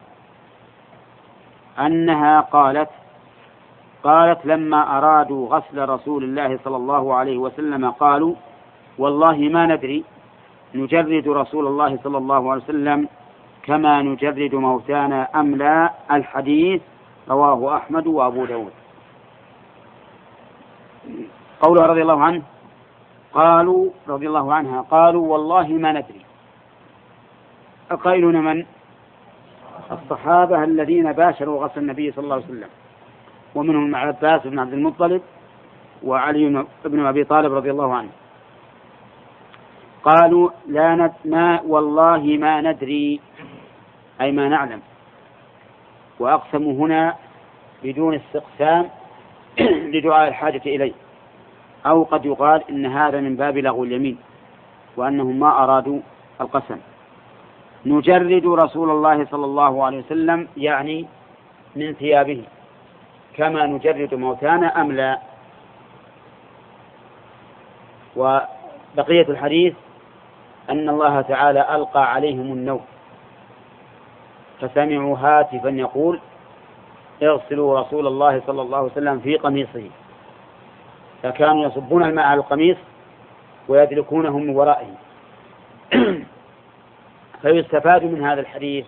Speaker 1: أنها قالت قالت لما أرادوا غسل رسول الله صلى الله عليه وسلم قالوا والله ما ندري نجرد رسول الله صلى الله عليه وسلم كما نجرد موتانا أم لا. الحديث رواه أحمد وأبو داود. قوله رضي الله عنه قالوا رضي الله عنها قالوا والله ما ندري. أقائلون من؟ الصحابة الذين باشروا غسل النبي صلى الله عليه وسلم، ومنهم مع عباس بن عبد المطلب وعلي بن أبي طالب رضي الله عنه. قالوا لا ند ما والله ما ندري أي ما نعلم، وأقسموا هنا بدون استقسام لدعاء الحاجة إليه، أو قد يقال إن هذا من باب لغو اليمين وأنهم ما أرادوا القسم. نجرد رسول الله صلى الله عليه وسلم يعني من ثيابه كما نجرد موتانا أم لا. وبقية الحديث أن الله تعالى ألقى عليهم النوم فسمعوا هاتفا يقول اغسلوا رسول الله صلى الله عليه وسلم في قميصه، فكانوا يصبون الماء على القميص ويدلكونه من ورائه. فيستفاد من هذا الحديث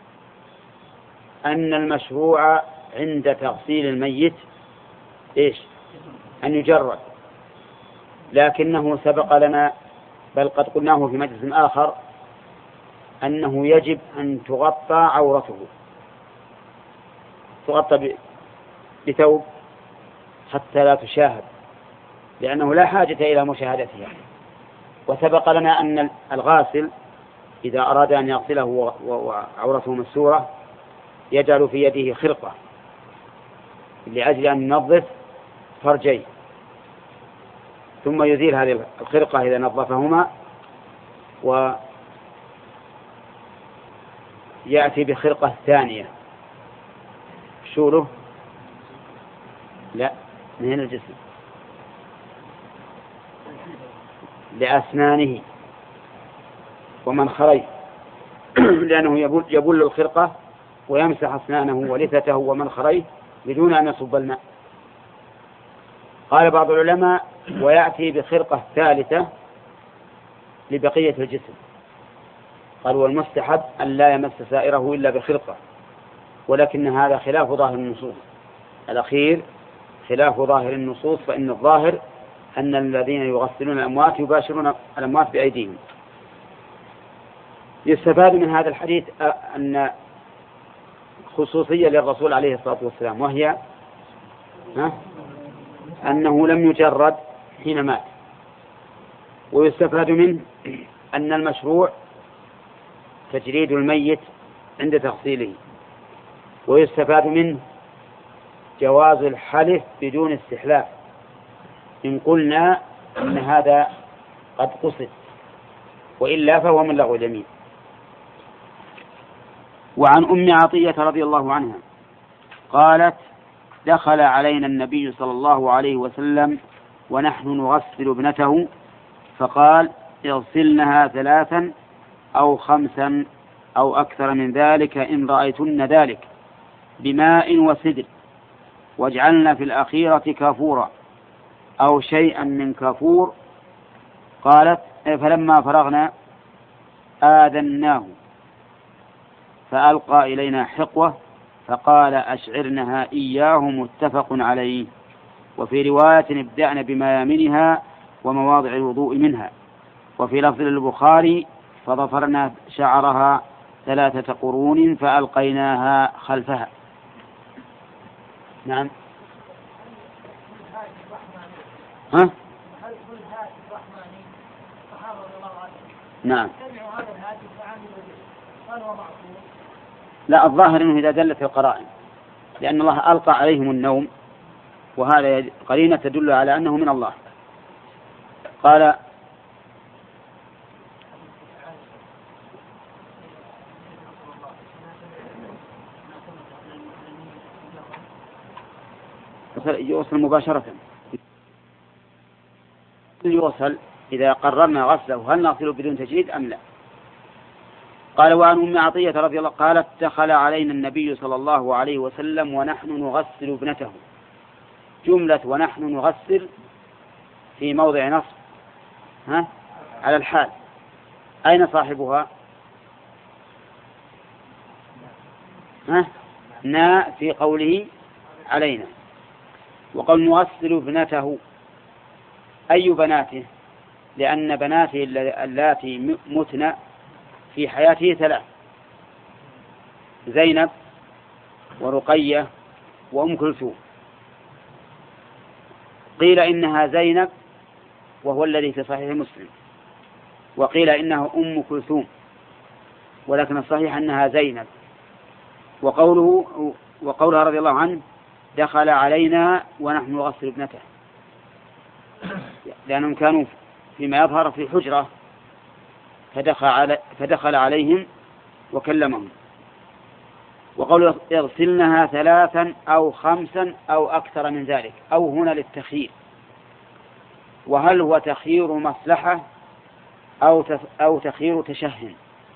Speaker 1: أن المشروع عند تغسيل الميت إيش؟ أن يجرد، لكنه سبق لنا بل قد قلناه في مجلس آخر أنه يجب أن تغطى عورته، تغطى بثوب حتى لا تشاهد، لأنه لا حاجة إلى مشاهدتها. وسبق لنا أن الغاسل إذا أراد أن يغسله وعورته مسورة يجعل في يده خرقة لأجل أن ينظف فرجيه، ثم يزيل هذه الخرقة إذا نظفهما ويأتي بخرقة ثانية. شوله لا من هنا الجسم لأسنانه ومنخريه لأنه يبل, يبل الخرقة ويمسح أسنانه ولثته ومنخريه بدون أن يصب الماء. قال بعض العلماء ويأتي بخرقة ثالثة لبقية الجسم. قال والمستحب أن لا يمس سائره إلا بخرقة، ولكن هذا خلاف ظاهر النصوص. الأخير خلاف ظاهر النصوص، فإن الظاهر أن الذين يغسلون الأموات يباشرون الأموات بأيديهم. يستفاد من هذا الحديث أن خصوصية للرسول عليه الصلاة والسلام، وهي أنه لم يجرد حين مات. ويستفاد منه أن المشروع تجريد الميت عند تغسيله. ويستفاد منه جواز الحلف بدون استحلاف إن قلنا أن هذا قد قصد، وإلا فهو من لغو اليمين. وعن أم عطية رضي الله عنها قالت دخل علينا النبي صلى الله عليه وسلم ونحن نغسل ابنته فقال اغسلنها ثلاثا أو خمسا أو أكثر من ذلك إن رأيتن ذلك بماء وسدر واجعلنا في الأخيرة كافورا أو شيئا من كافور. قالت فلما فرغنا آذناه فألقى إلينا حقوة فقال أشعرنها إياه متفق عليه. وفي رواية ابدأنا بميامنها ومواضع الوضوء منها. وفي لفظ البخاري فضفرنا شعرها ثلاثة قرون فألقيناها خلفها. نعم. ها؟ نعم. لا، الظاهر أنه إذا دلت القرائن، لأن الله ألقى عليهم النوم، وهذا قرينة تدل على أنه من الله. قال يوصل مباشرة، يوصل إذا قررنا غسله هل نغسله بدون تجريد أم لا. قال وعن أم عطية رضي الله قالت دخل علينا النبي صلى الله عليه وسلم ونحن نغسل ابنته. جملة ونحن نغسل في موضع نصب ها على الحال. أين صاحبها؟ ها نا في قوله علينا. وقال نغسل ابنته أي بناته؟ لأن بناته اللاتي متن في حياته ثلاث: زينب ورقية وأم كلثوم. قيل إنها زينب وهو الذي في صحيح مسلم، وقيل إنها أم كلثوم، ولكن الصحيح أنها زينب. وقوله وقولها رضي الله عنه دخل علينا ونحن نغسل ابنته، لأنهم كانوا فيما يظهر في حجرة فدخل, علي فدخل عليهم وكلمهم. وقالوا اغسلنها ثلاثا أو خمسا أو أكثر من ذلك، أو هنا للتخيير. وهل هو تخيير مصلحة أو أو تخيير تشهن؟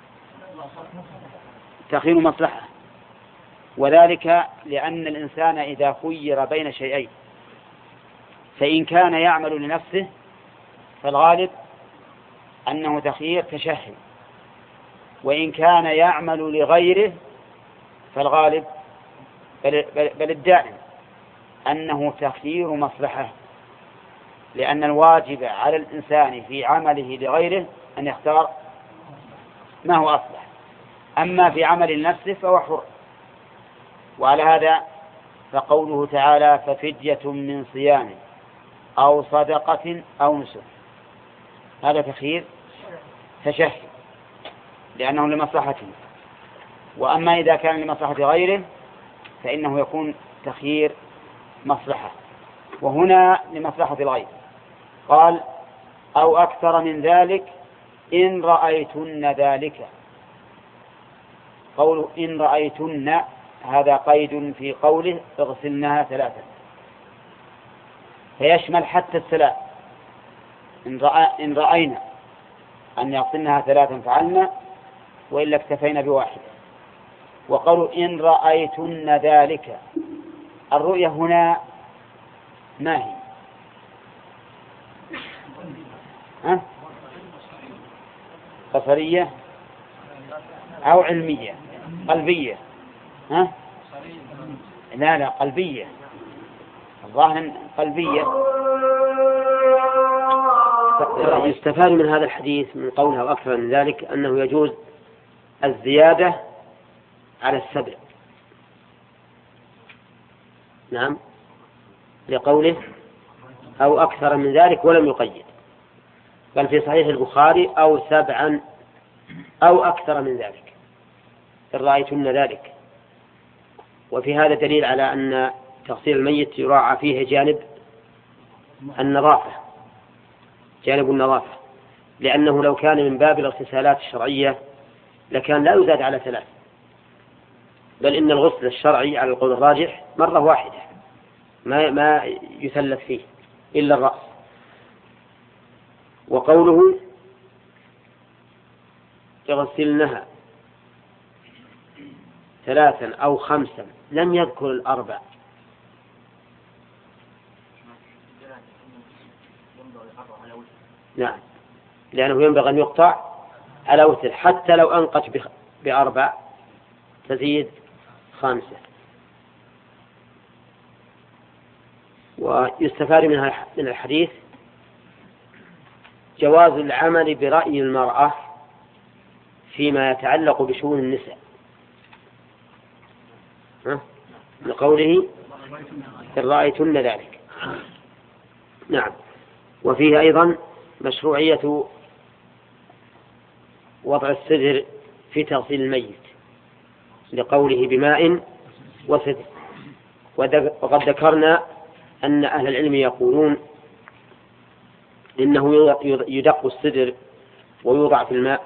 Speaker 1: تخيير مصلحة، وذلك لأن الإنسان إذا خير بين شيئين فإن كان يعمل لنفسه فالغالب أنه تخيير تشهن، وإن كان يعمل لغيره فالغالب بل, بل, بل الدائم أنه تخيير مصلحة، لأن الواجب على الإنسان في عمله لغيره أن يختار ما هو أصلح، أما في عمل لنفسه فهو حر. وعلى هذا فقوله تعالى ففدية من صيام أو صدقة أو نسك، هذا تخيير تشهي لأنه لمصلحته. وأما إذا كان لمصلحة غيره فإنه يكون تخيير مصلحة، وهنا لمصلحة الغير. قال أو أكثر من ذلك إن رأيتن ذلك. قول إن رأيتن هذا قيد في قوله اغسلنها ثلاثة، فيشمل حتى الثلاث. إن, رأى إن رأينا أن يغسلنها ثلاثا فعلنا، وإلا اكتفينا بواحد. وقالوا إن رأيتن ذلك، الرؤية هنا ما هي؟ ها؟ بصرية أو علمية؟ قلبية؟ ها؟ لا لا قلبية، الظاهر قلبية.
Speaker 3: يستفاد من هذا الحديث من قولها وأكثر من ذلك أنه يجوز الزيادة على السبع. نعم، لقوله أو أكثر من ذلك ولم يقيد، بل في صحيح البخاري أو سبعا أو أكثر من ذلك إن رأيتن ذلك. وفي هذا دليل على أن تغسيل الميت يراعى فيه جانب النظافة، جانب النظافة، لأنه لو كان من باب الاغتسالات الشرعية لكان لا يزاد على ثلاث، بل إن الغسل الشرعي على القول الراجح مرة واحدة ما ما يثلث فيه إلا الرأس. وقوله يغسلنها ثلاثا أو خمسا لم يذكر الأربع. نعم، لأنه ينبغي أن يقطع على وتر، حتى لو أنقت بأربع تزيد خامسة. ويستفاد منها من الحديث جواز العمل برأي المرأة فيما يتعلق بشؤون النساء، لقوله إن رأيتن ذلك. نعم. وفيه أيضا مشروعية وضع السدر في تغسيل الميت لقوله بماء وسدر. وقد ذكرنا أن أهل العلم يقولون إنه يدق السدر ويوضع في الماء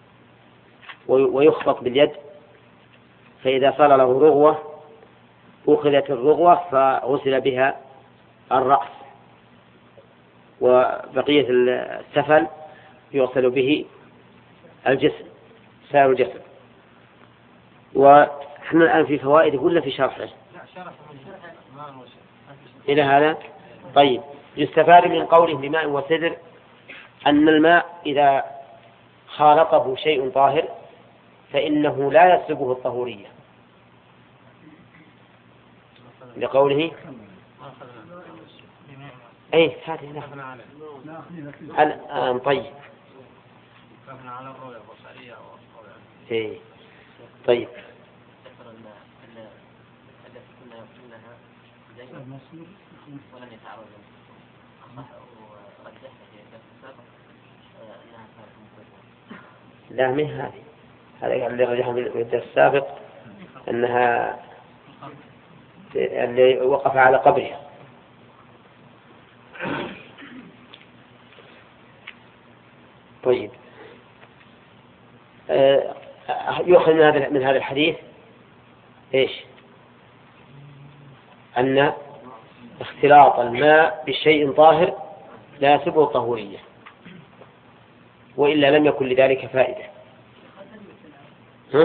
Speaker 3: ويخبط باليد، فإذا صار له رغوة أخذت الرغوة فغسل بها الرأس، وبقية السفل يغسل به الجسم سائر الجسم. ونحن الآن في فوائد ولا في شرحه إلى هذا؟ طيب، يستفاد من قوله بماء وسدر أن الماء إذا خالطه شيء طاهر فإنه لا يسلبه الطهورية، لقوله أي هذه نحن الآن. طيب إيه. طيب لا، من هذه هذا اللي رجحه في السابق أنها اللي وقف على قبرها. طيب، يؤخذ من هذا من هذا الحديث إيش؟ أن اختلاط الماء بشيء طاهر لا يسبه الطهورية، وإلا لم يكن لذلك فائدة. ها؟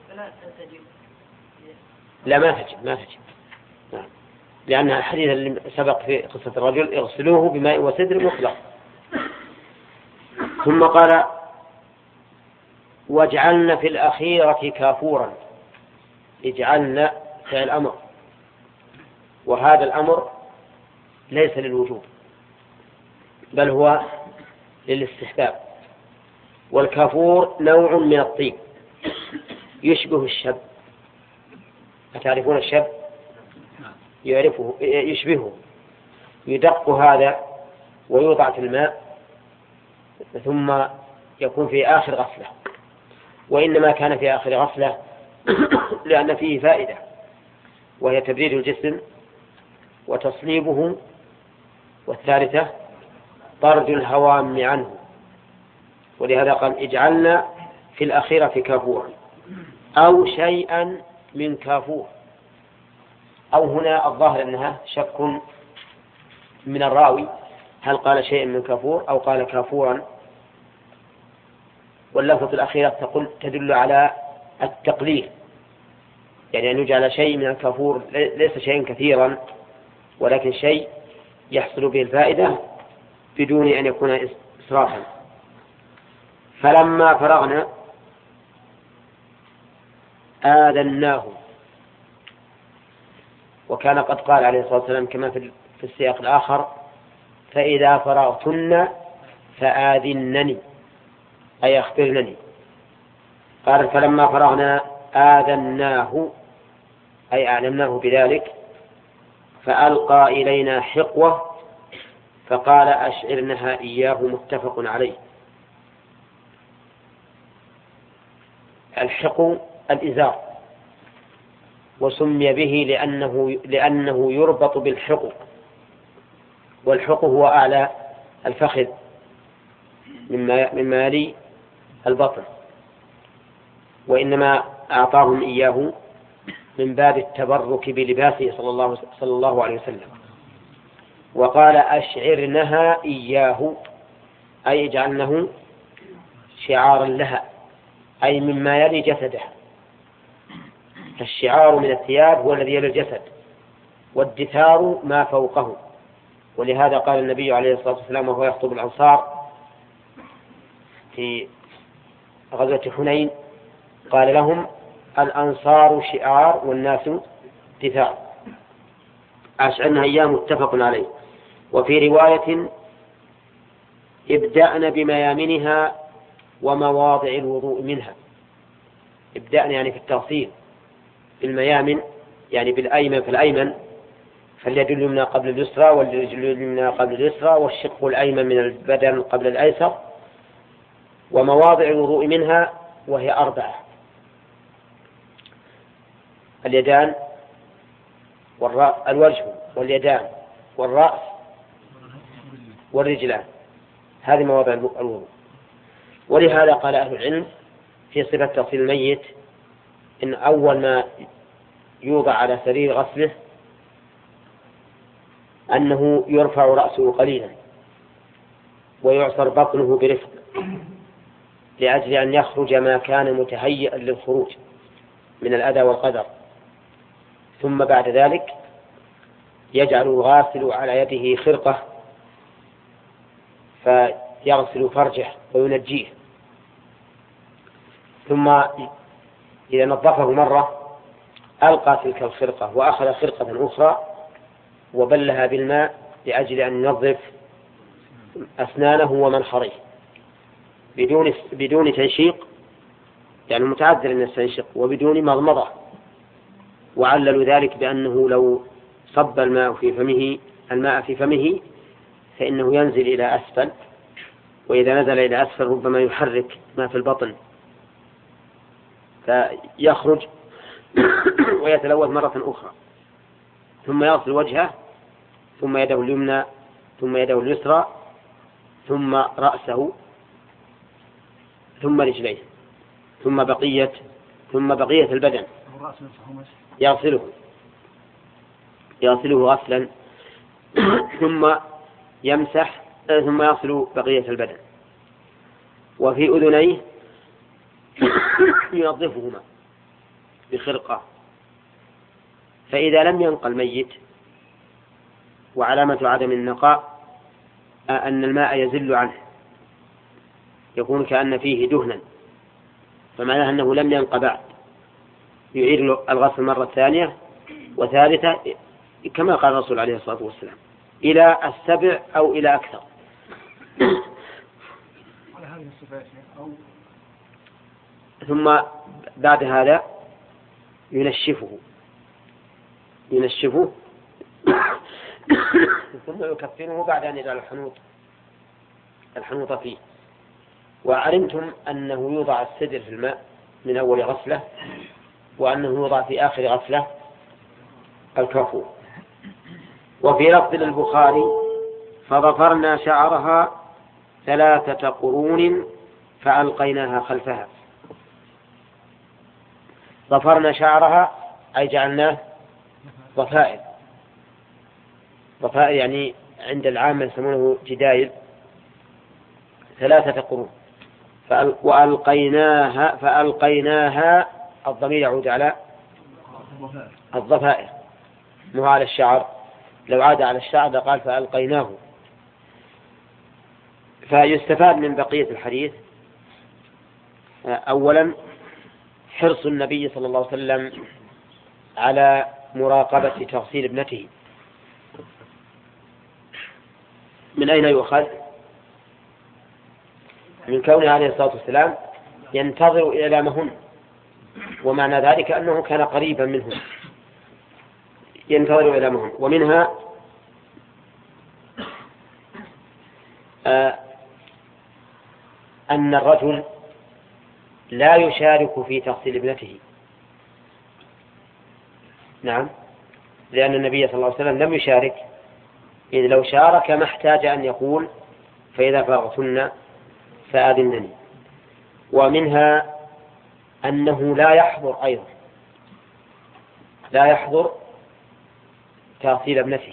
Speaker 3: لا، ما تجب ما تجب نعم. لأن الحديث اللي سبق في قصة الرجل اغسلوه بماء وسدر مطلق. ثم قال واجعلنا في الأخيرة كافورا. اجعلنا فعل أمر، وهذا الأمر ليس للوجوب بل هو للاستحباب. والكافور نوع من الطيب يشبه الشب. أتعرفون الشب؟ يعرفه يشبهه. يدق هذا ويوضع في الماء ثم يكون في آخر غسلة، وإنما كان في آخر غسلة لأن فيه فائدة، وهي تبريد الجسم وتصليبه، والثالثة طرد الهوام عنه. ولهذا قال اجعلنا في الأخيرة كافورا أو شيئا من كافور. أو هنا الظاهر أنها شك من الراوي، هل قال شيئا من كافور أو قال كافورا؟ واللفظ الأخيرة تقول تدل على التقليل، يعني أن يجعل شيء من الكافور ليس شيئا كثيرا ولكن شيء يحصل به الفائدة بدون أن يكون إسرافا. فلما فرغنا آذناه. وكان قد قال عليه الصلاة والسلام كما في السياق الآخر فإذا فرغتن فآذنني، أي أخبرنني. قال فلما فرغنا آذناه أي أعلمناه بذلك، فألقى إلينا حقوة فقال أشعرنها إياه، متفق عليه. الحقو الإزار، وسمي به لأنه, لأنه يربط بالحقو، والحقو هو أعلى الفخذ مما, مما يلي البطن، وإنما أعطاهم إياه من باب التبرك بلباسه صلى الله, صلى الله عليه وسلم. وقال أشعرنها إياه أي اجعلنه شعارا لها، أي مما يلي جسدها. الشعار من الثياب هو الذي يلي الجسد، والدثار ما فوقه. ولهذا قال النبي عليه الصلاة والسلام وهو يخطب الأنصار في غزوة حنين، قال لهم الأنصار شعار والناس دثار. أشعرنا أيام متفق عليه. وفي رواية ابدأنا بميامنها ومواضع الوضوء منها. ابدأنا يعني في التغسيل بالميامن يعني بالأيمن فالأيمن، فاليد اليمنى قبل اليسرى والرجل اليمنى قبل اليسرى والشق الأيمن من البدن قبل الأيسر، ومواضع الوضوء منها وهي أربعة: اليدان والرأس، الوجه واليدان والرأس والرجلان، هذه مواضع الوضوء. ولهذا قال أهل العلم في صفة تغسيل الميت إن أول ما يوضع على سرير غسله أنه يرفع رأسه قليلا ويعصر بطنه برفق لأجل أن يخرج ما كان متهيئا للخروج من الأذى والقدر. ثم بعد ذلك يجعل الغاسل على يده خرقة فيغسل فرجه وينجيه، ثم إذا نظفه مرة ألقى تلك الخرقة وأخذ خرقة أخرى وبلها بالماء لأجل أن ينظف أسنانه ومنخريه بدون بدون تنشيق، يعني متعذر من التنشيق، وبدون مضمضة. وعللوا ذلك بأنه لو صب الماء في فمه الماء في فمه فإنه ينزل إلى أسفل، وإذا نزل إلى أسفل ربما يحرك ما في البطن فيخرج ويتلوث مرة أخرى. ثم يغسل وجهه ثم يده اليمنى ثم يده اليسرى ثم رأسه ثم رجليه ثم بقية ثم بقية البدن يغسله يغسله غسلا ثم يمسح ثم يغسل بقية البدن. وفي أذنيه ينظفهما بخرقة. فإذا لم ينقى الميت وعلامة عدم النقاء أن الماء يزل عنه يكون كأن فيه دهنا، فمعناه أنه لم ينقى بعد، يعيد الغسل مرة ثانية وثالثة كما قال الرسول عليه الصلاة والسلام إلى السبع أو إلى أكثر. ثم بعد هذا ينشفه ينشفه ثم يكفنه بعد أن يجعل الحنوط الحنوط فيه. وعلمتم أنه يوضع السدر في الماء من أول غسلة، وأنه يوضع في آخر غسلة الكفور. وفي لفظ البخاري فضفرنا شعرها ثلاثة قرون فألقيناها خلفها. ضفرنا شعرها أي جعلناه ضفائر. ضفائر يعني عند العامة يسمونه جدايل. ثلاثة قرون وألقيناها فألقيناها الضمير يعود على الضفائر مو على الشعر. لو عاد على الشعر لقال فألقيناه. فيستفاد من بقية الحديث أولا حرص النبي صلى الله عليه وسلم على مراقبة تغسيل ابنته. من أين يؤخذ؟ من كونه عليه الصلاة والسلام ينتظر إلى مهن، ومعنى ذلك أنه كان قريبا منهم ينتظر إلى مهن. ومنها آه أن الرجل لا يشارك في تغسيل ابنته. نعم، لأن النبي صلى الله عليه وسلم لم يشارك، إذ لو شارك ما احتاج أن يقول فإذا فرغتن فآذنني. ومنها أنه لا يحضر أيضا لا يحضر تغسيل ابنته،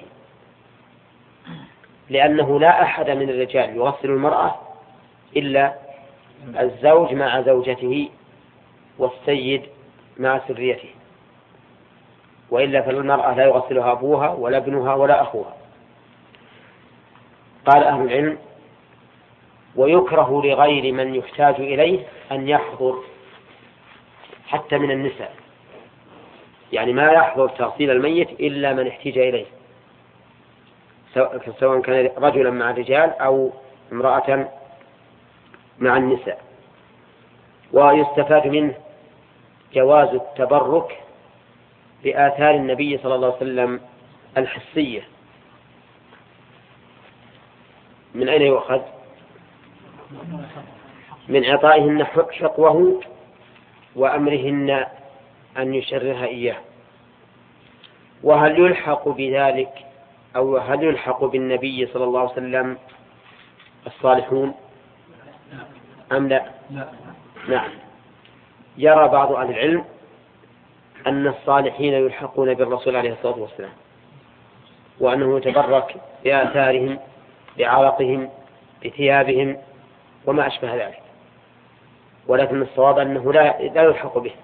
Speaker 3: لأنه لا أحد من الرجال يغسل المرأة إلا الزوج مع زوجته والسيد مع سريته، وإلا فالمرأة لا يغسلها أبوها ولا ابنها ولا أخوها. قال أهل العلم: ويكره لغير من يحتاج إليه أن يحضر حتى من النساء، يعني ما يحضر تغسيل الميت إلا من احتاج إليه، سواء كان رجلا مع الرجال أو امرأة مع النساء. ويستفاد منه جواز التبرك بآثار النبي صلى الله عليه وسلم الحسية. من أين يؤخذ؟ من عطائهن حقوه وأمرهن أن يشرها إياه. وهل يلحق بذلك أو هل يلحق بالنبي صلى الله عليه وسلم الصالحون أم لا؟ نعم. يرى بعض أهل العلم أن الصالحين يلحقون بالرسول عليه الصلاة والسلام، وأنه يتبرك بآثارهم بعرقهم بثيابهم وما أشبه ذلك، ولكن الصواب أنه لا لا يلحق به،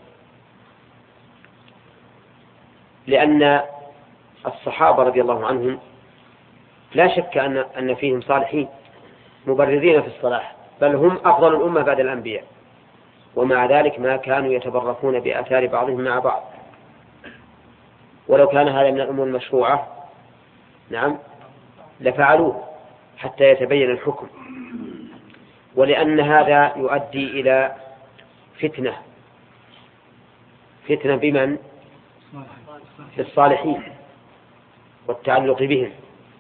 Speaker 3: لأن الصحابة رضي الله عنهم لا شك أن أن فيهم صالحين مبررين في الصلاح، بل هم أفضل الأمة بعد الأنبياء، ومع ذلك ما كانوا يتبركون بآثار بعضهم مع بعض. ولو كان هذا من الأمور المشروعة نعم لفعلوه حتى يتبين الحكم، ولأن هذا يؤدي إلى فتنة فتنة بمن؟ بالصالحين والتعلق بهم،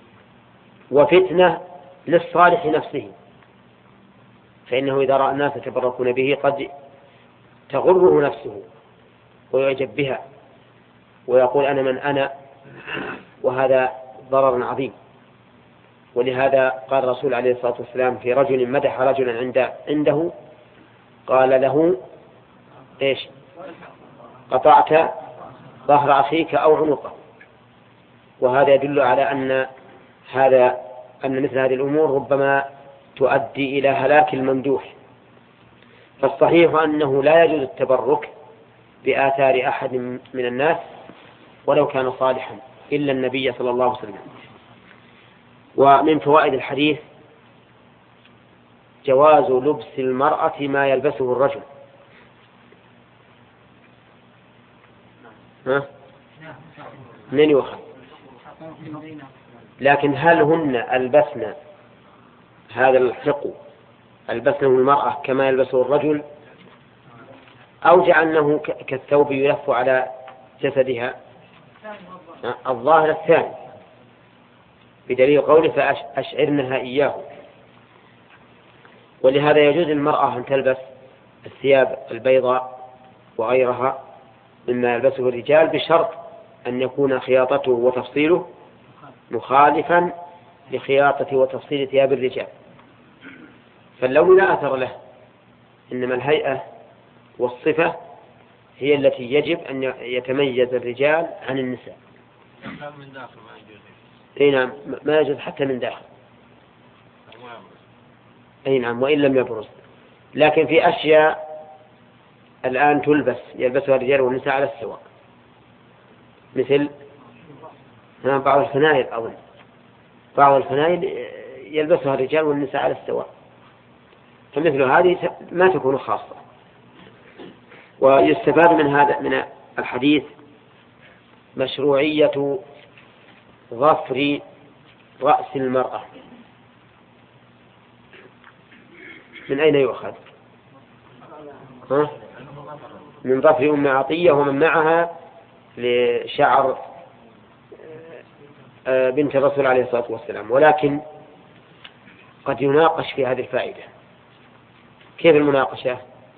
Speaker 3: وفتنة للصالح نفسه، فإنه إذا رأى الناس يتبركون به قد تغره نفسه ويعجب بها ويقول أنا من أنا، وهذا ضرر عظيم. ولهذا قال الرسول عليه الصلاة والسلام في رجل مدح رجلا عند عنده قال له إيش؟ قطعت ظهر أخيك أو عنقه. وهذا يدل على أن هذا أن مثل هذه الأمور ربما تؤدي إلى هلاك الممدوح. فالصحيح أنه لا يجوز التبرك بآثار أحد من الناس ولو كان صالحا إلا النبي صلى الله عليه وسلم. ومن فوائد الحديث جواز لبس المرأة ما يلبسه الرجل. ها؟ من يؤخذ؟ لكن هل هن ألبسن هذا الحقو ألبسنه المرأة كما يلبسه الرجل، أو جعلنه كالثوب يلف على جسدها؟ الظاهر الثاني، بدليل قوله فأشعرنها إياه. ولهذا يجوز للمرأة أن تلبس الثياب البيضاء وغيرها مما يلبسه الرجال، بشرط أن يكون خياطته وتفصيله مخالفا لخياطة وتفصيل ثياب الرجال، فاللون لا أثر له، إنما الهيئة والصفة هي التي يجب أن يتميز الرجال عن النساء.
Speaker 4: من داخل ما يجوز.
Speaker 3: أي نعم، ما يجوز حتى من داخل. أي نعم، وإن لم يبرز. لكن في أشياء الآن تلبس يلبسها الرجال والنساء على السواء، مثل بعض الفنائل، أظن بعض الفنائل يلبسها الرجال والنساء على السواء، فمثل هذه ما تكون خاصة. ويستفاد من هذا من الحديث مشروعية ظفر رأس المرأة. من أين يؤخذ؟ ها؟ من ظفر أم عطية ومن معها لشعر بنت الرسول عليه الصلاة والسلام. ولكن قد يناقش في هذه الفائدة. كيف المناقشة؟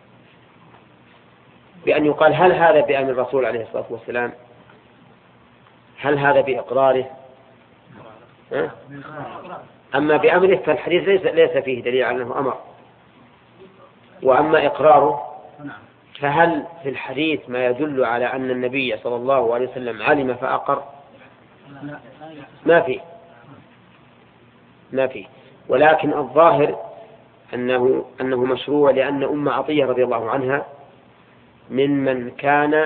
Speaker 3: بأن يقال هل هذا بأمر الرسول عليه الصلاة والسلام؟ هل هذا بإقراره؟ أه؟ أما بأمره فالحديث ليس, ليس فيه دليل على أنه أمر، وأما إقراره فهل في الحديث ما يدل على أن النبي صلى الله عليه وسلم علم فأقر؟ ما فيه ما فيه ولكن الظاهر أنه أنه مشروع، لأن أم عطية رضي الله عنها ممن كان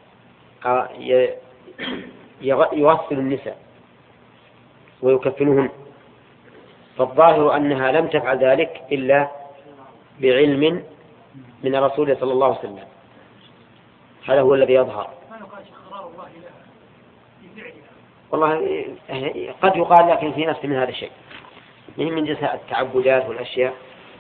Speaker 3: يغسل النساء ويكفنهن، فالظاهر أنها لم تفعل ذلك إلا بعلم من الرسول صلى الله عليه وسلم. هذا هو الذي يظهر. والله قد يقال، لكن في نفس من هذا الشيء من جزاء التعبدات والأشياء.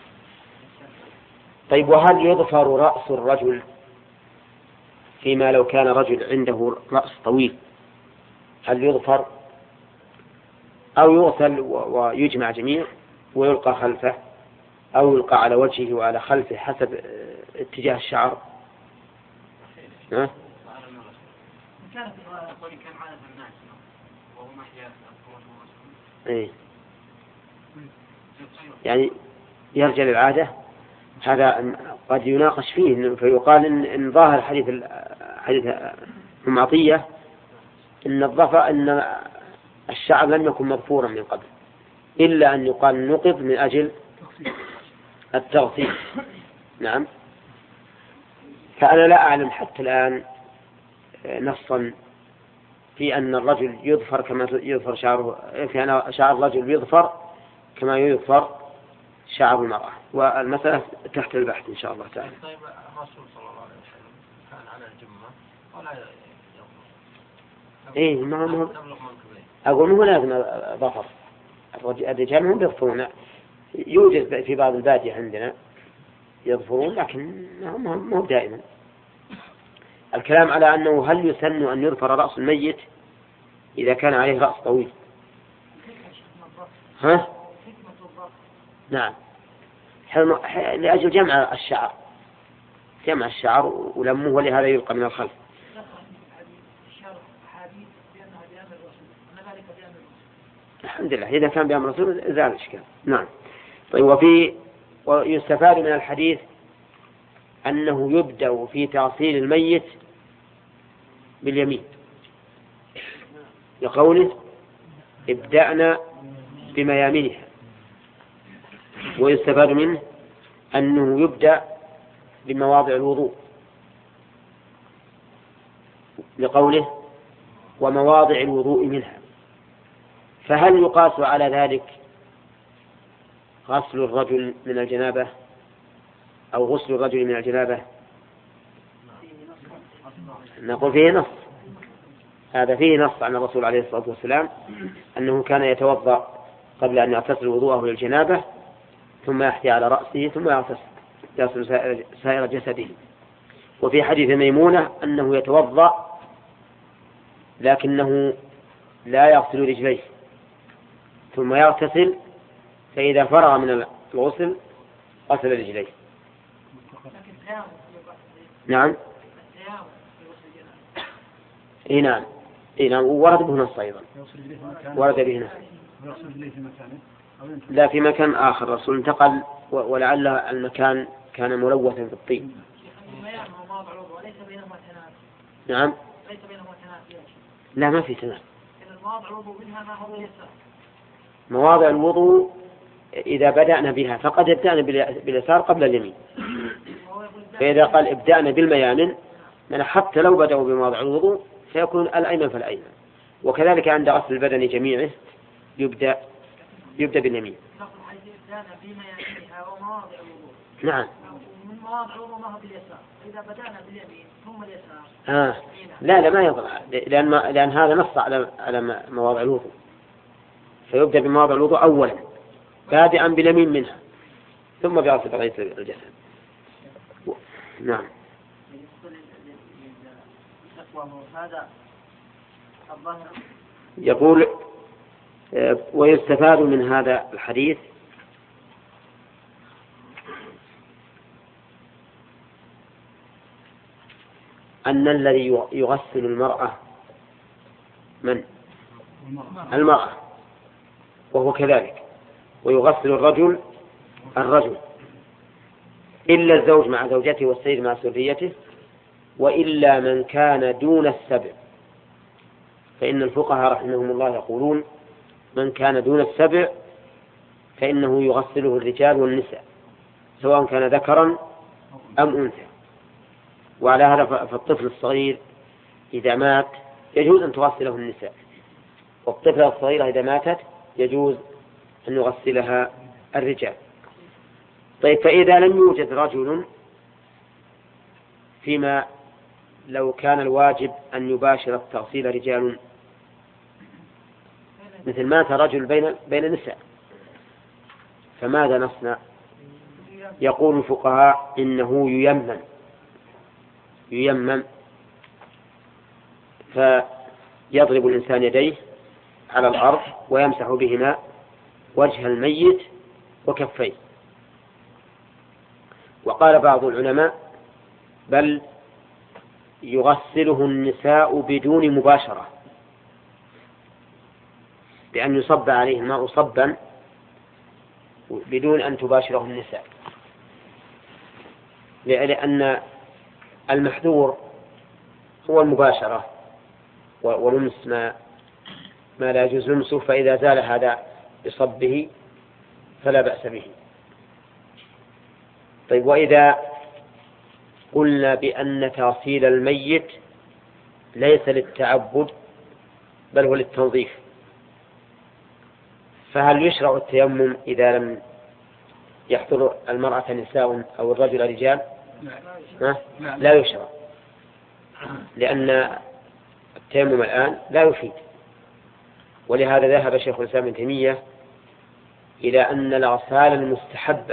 Speaker 3: طيب، وهل يظفر رأس الرجل فيما لو كان رجل عنده رأس طويل؟ هل يظفر أو يغسل ويجمع جميع ويلقى خلفه، أو يلقى على وجهه وعلى خلفه حسب اتجاه الشعر؟ ها؟ إيه؟ يعني يرجع للعادة. هذا قد يناقش فيه، فيقال إن, إن ظاهر حديث حديث أم عطية إن الظفر إن الشعر لم يكن مظفورا من قبل، إلا أن يقال نقض من أجل التغطية. نعم. فأنا لا أعلم حتى الآن نصا في أن الرجل يظفر كما يظفر شعره، في أن شعر الرجل يظفر كما يظفر شعر المرأة، والمسألة تحت البحث إن شاء الله تعالى.
Speaker 4: طيب، الرسول صلى الله عليه وسلم كان على الجمة ولا يظفر.
Speaker 3: إيه، ما هو أقول مو لازم ظفر. الرجال هم يظفرون، يوجد في بعض البادية عندنا يظفرون، لكن هم مو دائما. الكلام على أنه هل يسن أن يظفر رأس الميت إذا كان عليه رأس طويل؟ ها؟ نعم، لأجل جمع الشعر، جمع الشعر ولمه، ولهذا يلقى من الخلف. الحمد لله، إذا كان بأمر الرسول زال الإشكال. نعم. طيب، وفي ويستفاد من الحديث أنه يبدأ في تغسيل الميت باليمين، لقوله ابدأنا بميامنها. ويستفاد منه أنه يبدأ بمواضع الوضوء، لقوله ومواضع الوضوء منها. فهل يقاس على ذلك غسل الرجل من الجنابة أو غسل الرجل من الجنابة؟ نقول فيه نص، هذا فيه نص عن الرسول عليه الصلاة والسلام أنه كان يتوضأ قبل أن يغتسل وضوءه للجنابة، ثم يحتي على رأسه، ثم يغسل سائر جسده. وفي حديث ميمونة أنه يتوضأ لكنه لا يغسل رجليه، ثم يغتسل، فإذا فرغ من الغسل غسل رجليه. نعم. إيه نعم. إيه نعم. ورد به نص أيضا، ورد به نص. لا، في مكان آخر الرسول انتقل، ولعل المكان كان ملوثا بالطين. نعم. لا، ما في تنافي. مواضع الوضوء إذا بدأنا بها فقد ابدأنا باليسار قبل اليمين، فإذا قال ابدأنا بالميامن من حتى لو بدأوا بمواضع الوضوء سيكون الأيمن فالأيمن. وكذلك عند غسل البدن جميعه يبدأ يبدأ باليمين. نعم. إذا بدأنا باليمين ثم اليسار. آه. لا لا ما يضر، لأن ما لأن هذا نص على على مواضع الوضوء، فيبدأ بمواضع الوضوء أولا بادئا باليمين منها، ثم بغسل بقية الجسد. نعم. يقول ويستفاد من هذا الحديث أن الذي يغسل المرأة من؟ المرأة، وهو كذلك، ويغسل الرجل الرجل، إلا الزوج مع زوجته والسيد مع سريته، وإلا من كان دون السبع، فإن الفقهاء رحمهم الله يقولون من كان دون السبع فإنه يغسله الرجال والنساء سواء كان ذكرا أم أنثى. وعلى هذا فالطفل الصغير إذا مات يجوز أن تغسله النساء، والطفلة الصغيرة إذا ماتت يجوز أن يغسلها الرجال. طيب فإذا لم يوجد رجل، فيما لو كان الواجب أن يباشر التغسيل رجال، مثل مات رجل بين بين النساء، فماذا نصنع؟ يقول الفقهاء إنه ييمم ييمم فيضرب الإنسان يديه على الأرض ويمسح بهما وجه الميت وكفيه. وقال بعض العلماء بل يغسله النساء بدون مباشرة، بأن يصب عليه الماء صبا بدون أن تباشره النساء، لأن المحذور هو المباشرة ولمس ما ما لا يجوز لمسه، فإذا زال هذا بصبه فلا بأس به. طيب وإذا قلنا بأن تغسيل الميت ليس للتعبد بل هو للتنظيف، فهل يشرع التيمم إذا لم يحضر المرأة نساء أو الرجل رجال؟ لا يشرع، لأن التيمم الآن لا يفيد. ولهذا ذهب شيخ الإسلام ابن تيمية إلى أن الأغسال المستحبة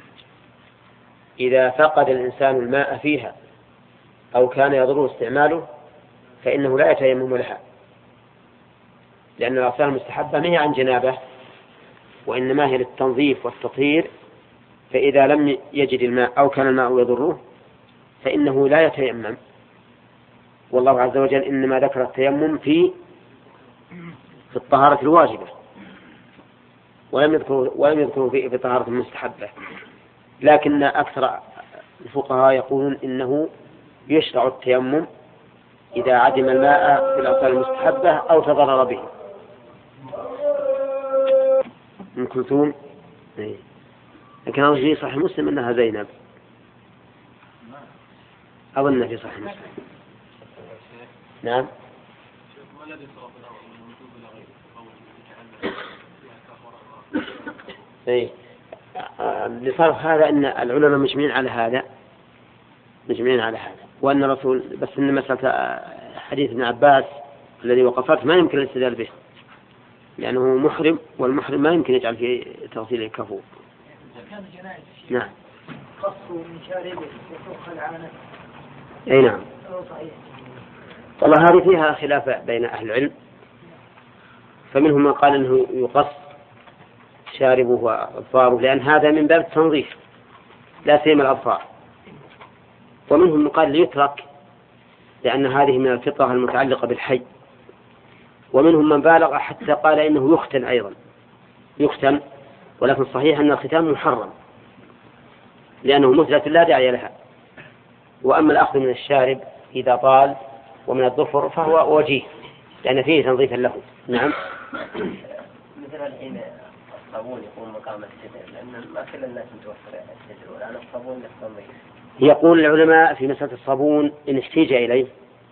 Speaker 3: إذا فقد الإنسان الماء فيها أو كان يضره استعماله فإنه لا يتيمم لها، لأن الأغسال المستحبة ما هي عن جنابه وإنما هي للتنظيف والتطهير، فإذا لم يجد الماء أو كان الماء يضره فإنه لا يتيمم. والله عز وجل إنما ذكر التيمم في في الطهارة الواجبة ولم يذكر ولم يذكر في في الطهارة المستحبة، لكن أكثر الفقهاء يقولون إنه يشرع التيمم إذا عدم الماء في الأغسال المستحبة أو تضرر به. أم كلثوم، لكن هذا في صحيح مسلم أنها زينب، أظن في صحيح مسلم. نعم. إيه لصرف هذا أن العلماء مجمعين على هذا مجمعين على هذا وأن الرسول بس إن مسألة حديث ابن عباس الذي وقفت ما يمكن الاستدلال به لأنه محرم، والمحرم ما يمكن يجعل في تغسيل الكفور. نعم.
Speaker 5: قص من شاربه يفوق العانة.
Speaker 3: أي نعم. والله هذه فيها خلاف بين أهل العلم، فمنهم من قال أنه يقص شاربه وأظفاره لأن هذا من باب التنظيف لا سيما الأظفار، ومنهم من قال ليترك لأن هذه من الفطرة المتعلقة بالحي، ومنهم من بالغ حتى قال إنه يختن أيضا يختن، ولكن صحيح أن الختان محرم لأنه مثلة لا داعي لها. وأما الأخذ من الشارب إذا طال ومن الظفر فهو وجيه لأن فيه تنظيفا له. نعم.
Speaker 5: مثل الحين الصابون يقوم مقام السدر لأن ما كل الناس متوفر السدر والآن الصابون للتنظيف.
Speaker 3: يقول العلماء في مسألة الصابون إن احتيج إليه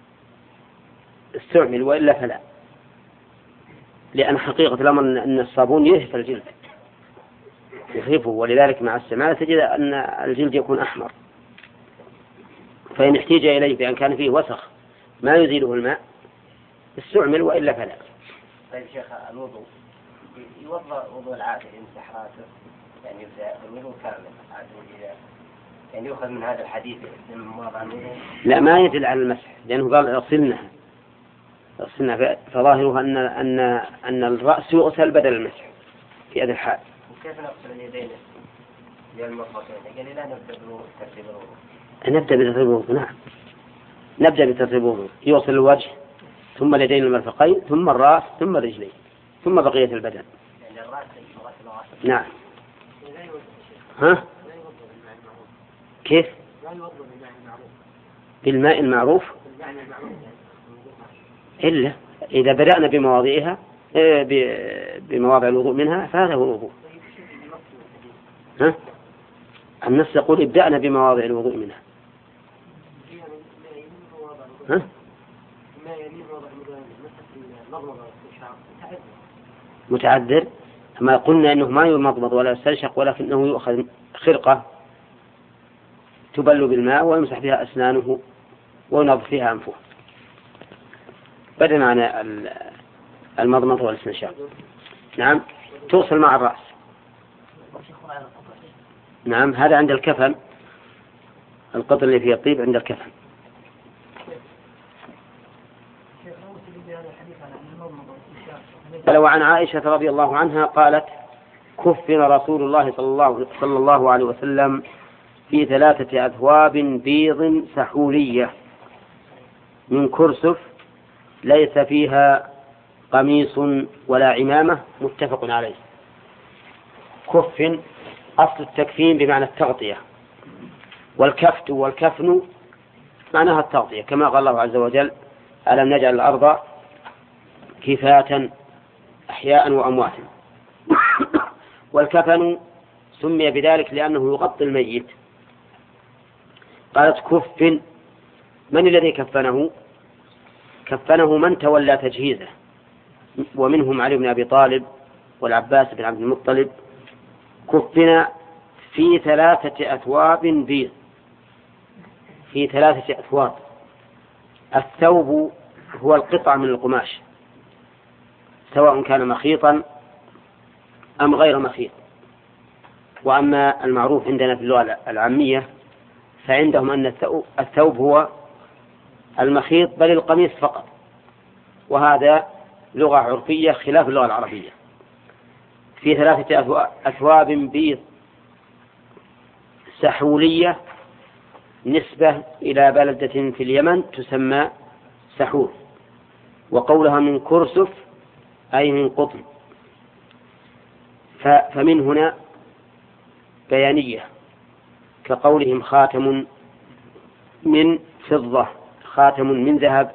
Speaker 3: استعمل وإلا فلا، لأن حقيقة الأمر أن الصابون يهف الجلد يخيفه، ولذلك مع السماء تجد أن الجلد يكون أحمر، فإن احتيج إليه بأن كان فيه وسخ ما يزيله الماء استعمل وإلا فلا.
Speaker 5: طيب شيخ الوضوء يوضأ وضوء العادة يمسح راسه يعني يبدأ الوضوء كامل عاد يعني يؤخذ من هذا الحديث
Speaker 3: لا ما يدل على المسح لأنه قال اغسلنها اغسلنها فظاهرها أن أن أن الرأس يغسل بدل المسح في هذا الحال.
Speaker 5: وكيف نغسل اليدين للمرفقين؟ قال لا نبدأ بترتيب الوضوء.
Speaker 3: نبدأ بترتيب الوضوء. نعم نبدأ بترتيب الوضوء، يغسل الوجه ثم اليدين المرفقين ثم الرأس ثم الرجلين ثم بقية البدن.
Speaker 5: يعني الرأس يغسل رأسه.
Speaker 3: نعم. ها؟ كيف؟
Speaker 6: لا يوضأ بالماء المعروف.
Speaker 3: بالماء المعروف
Speaker 6: بالماء المعروف
Speaker 3: إلا إذا بدأنا بمواضعها بمواضع الوضوء منها فهذا هو الوضوء. ها؟ النص يقول ابدأنا بمواضع الوضوء منها. ها؟ متعذر. ما قلنا أنه ما يمضمض ولا يستنشق ولكنه يؤخذ خرقة تبل بالماء ويمسح فيها أسنانه وينظف فيها أنفه بدل عن المضمض والاستنشاق. نعم توصل مع الرأس. نعم هذا عند الكفن، القطر اللي فيه الطيب عند الكفن. قال وعن عائشة رضي الله عنها قالت كفن رسول الله صلى الله, صلى الله عليه وسلم في ثلاثة أثواب بيض سحولية من كرسف ليس فيها قميص ولا عمامة متفق عليه. كفن أصل التكفين بمعنى التغطية، والكفت والكفن معناها التغطية، كما قال الله عز وجل ألم نجعل الأرض كفاة أحياء وأمواتا. والكفن سمي بذلك لأنه يغطي الميت. قالت كفن، من الذي كفنه؟ كفنه من تولى تجهيزه، ومنهم علي بن أبي طالب والعباس بن عبد المطلب. كفن في ثلاثة أثواب بيض، في ثلاثة أثواب. الثوب هو القطعة من القماش سواء كان مخيطا أم غير مخيط. وأما المعروف عندنا في اللغة العامية فعندهم أن الثوب هو المخيط بل القميص فقط، وهذا لغة عرفية خلاف اللغة العربية. في ثلاثة أثواب بيض سحولية نسبة إلى بلدة في اليمن تسمى سحول، وقولها من كرسف أي من قطن. فمن هنا بيانية كقولهم خاتم من فضة، خاتم من ذهب.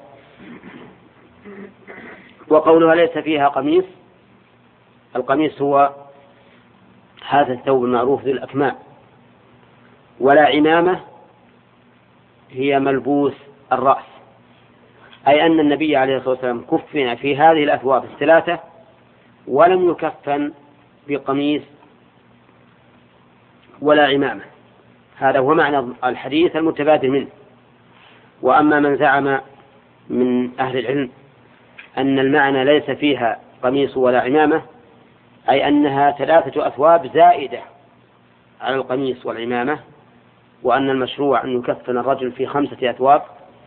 Speaker 3: وقولها ليس فيها قميص، القميص هو هذا الثوب المعروف ذي الأكمام، ولا عمامة هي ملبوس الرأس، أي أن النبي عليه الصلاة والسلام كفن في هذه الأثواب الثلاثة ولم يكفن بقميص ولا عمامة. هذا هو معنى الحديث المتبادل منه. وأما من زعم من أهل العلم أن المعنى ليس فيها قميص ولا عمامة، أي أنها ثلاثة أثواب زائدة على القميص والعمامة، وأن المشروع أن يكفن الرجل في خمسة أثواب،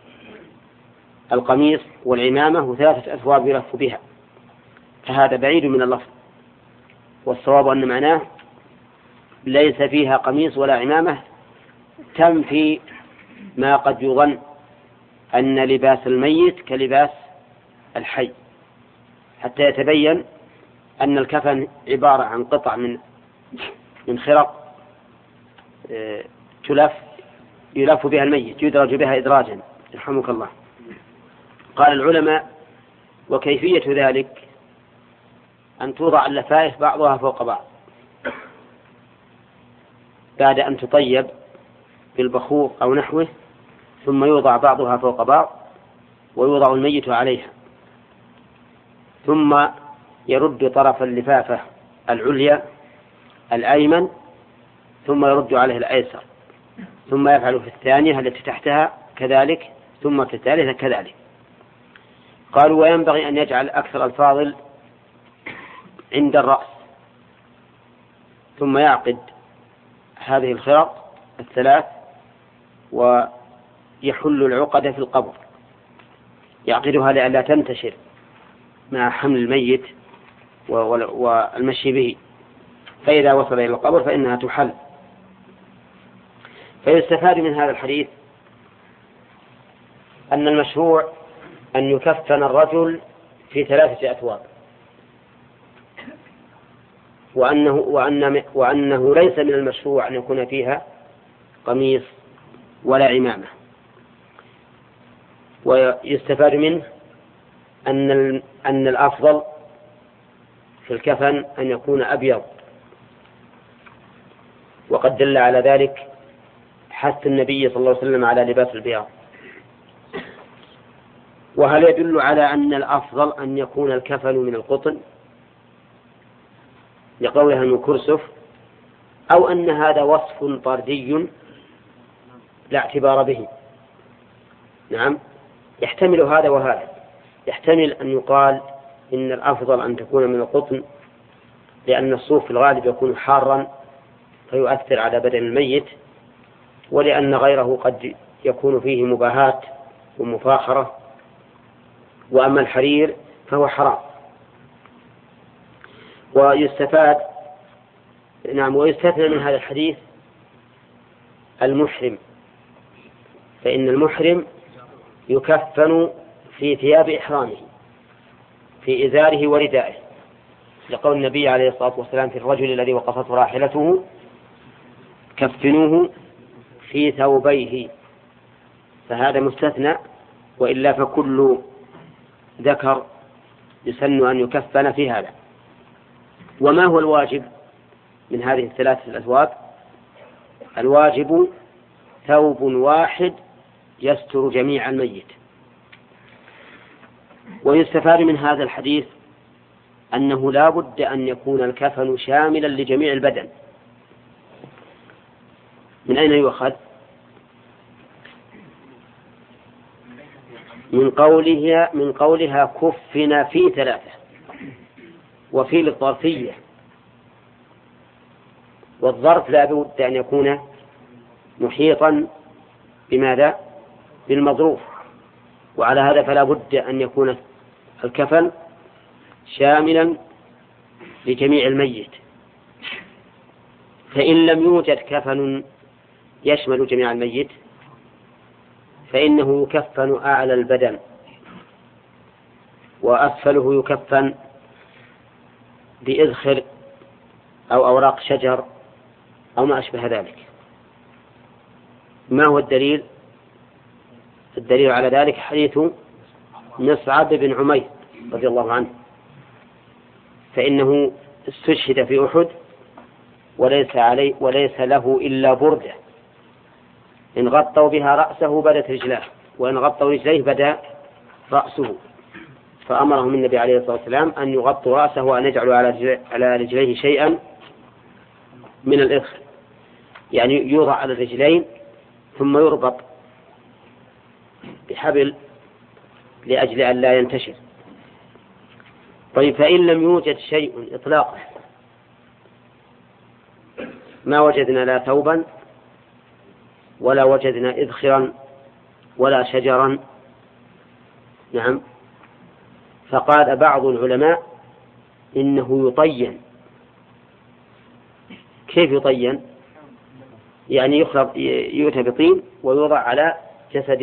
Speaker 3: القميص والعمامة وثلاثة أثواب يلف بها، فهذا بعيد من اللفظ. والصواب أن معناه ليس فيها قميص ولا عمامة تنفي ما قد يظن أن لباس الميت كلباس الحي، حتى يتبين أن الكفن عبارة عن قطع من من خرق تلف يلف بها الميت يدرج بها إدراجا يرحمك الله. قال العلماء وكيفية ذلك أن توضع اللفائف بعضها فوق بعض بعد أن تطيب بالبخور أو نحوه، ثم يوضع بعضها فوق بعض ويوضع الميت عليها، ثم يرد طرف اللفافة العليا الأيمن ثم يرد عليه الأيسر، ثم يفعل في الثانية التي تحتها كذلك، ثم في الثالثة كذلك. قالوا وينبغي أن يجعل أكثر الفاضل عند الرأس، ثم يعقد هذه الخرق الثلاث ويحل العقد في القبر، يعقدها لئلا تنتشر مع حمل الميت والمشي به، فإذا وصل إلى القبر فإنها تحل. فيستفاد من هذا الحديث أن المشروع أن يكفن الرجل في ثلاثة أثواب، وأنه, وأن وأنه ليس من المشروع أن يكون فيها قميص ولا عمامة. ويستفاد منه أن أن الأفضل في الكفن أن يكون أبيض، وقد دل على ذلك حث النبي صلى الله عليه وسلم على لباس البياض. وهل يدل على أن الأفضل أن يكون الكفن من القطن لقولها المكرسف، أو أن هذا وصف طردي لا اعتبار به؟ نعم، يحتمل هذا وهذا. يحتمل أن يقال إن الأفضل أن تكون من القطن لأن الصوف في الغالب يكون حارا فيؤثر على بدن الميت، ولأن غيره قد يكون فيه مباهاة ومفاخرة، وأما الحرير فهو حرام. ويستفاد نعم ويستثنى من هذا الحديث المحرم، فإن المحرم يكفن في ثياب إحرامه في إزاره وردائه، لقول النبي عليه الصلاة والسلام في الرجل الذي وقفته راحلته: كفنوه في ثوبيه. فهذا مستثنى، وإلا فكل ذكر يسن أن يكفن في هذا. وما هو الواجب من هذه الثلاثة الأثواب؟ الواجب ثوب واحد يستر جميع الميت. ويستفاد من هذا الحديث أنه لا بد أن يكون الكفن شاملا لجميع البدن. من أين يؤخذ؟ من قولها من قولها كفن في ثلاثة، وفي للظرفية، والظرف لا بد أن يكون محيطا بماذا؟ بالمظروف. وعلى هذا فلا بد أن يكون الكفن شاملا لجميع الميت. فإن لم يوجد كفن يشمل جميع الميت فإنه يكفن أعلى البدن، وأسفله يكفن بإذخر أو أوراق شجر أو ما أشبه ذلك. ما هو الدليل؟ الدليل على ذلك حديث مصعب بن عمير رضي الله عنه، فإنه استشهد في أحد وليس عليه وليس له إلا بردة، إن غطوا بها رأسه بدت رجلاه، وإن غطوا رجليه بدا رأسه، فأمرهم النبي عليه الصلاة والسلام أن يغطوا رأسه وأن يجعلوا على رجليه شيئا من الإذخر، يعني يوضع على الرجلين ثم يربط بحبل لأجل أن لا ينتشر. طيب، فإن لم يوجد شيء إطلاقا، ما وجدنا لا ثوبا ولا وجدنا إذخرا ولا شجرا، نعم، فقال بعض العلماء إنه يطين. كيف يطين؟ يعني يخلط يؤتى بطين ويوضع على جسده،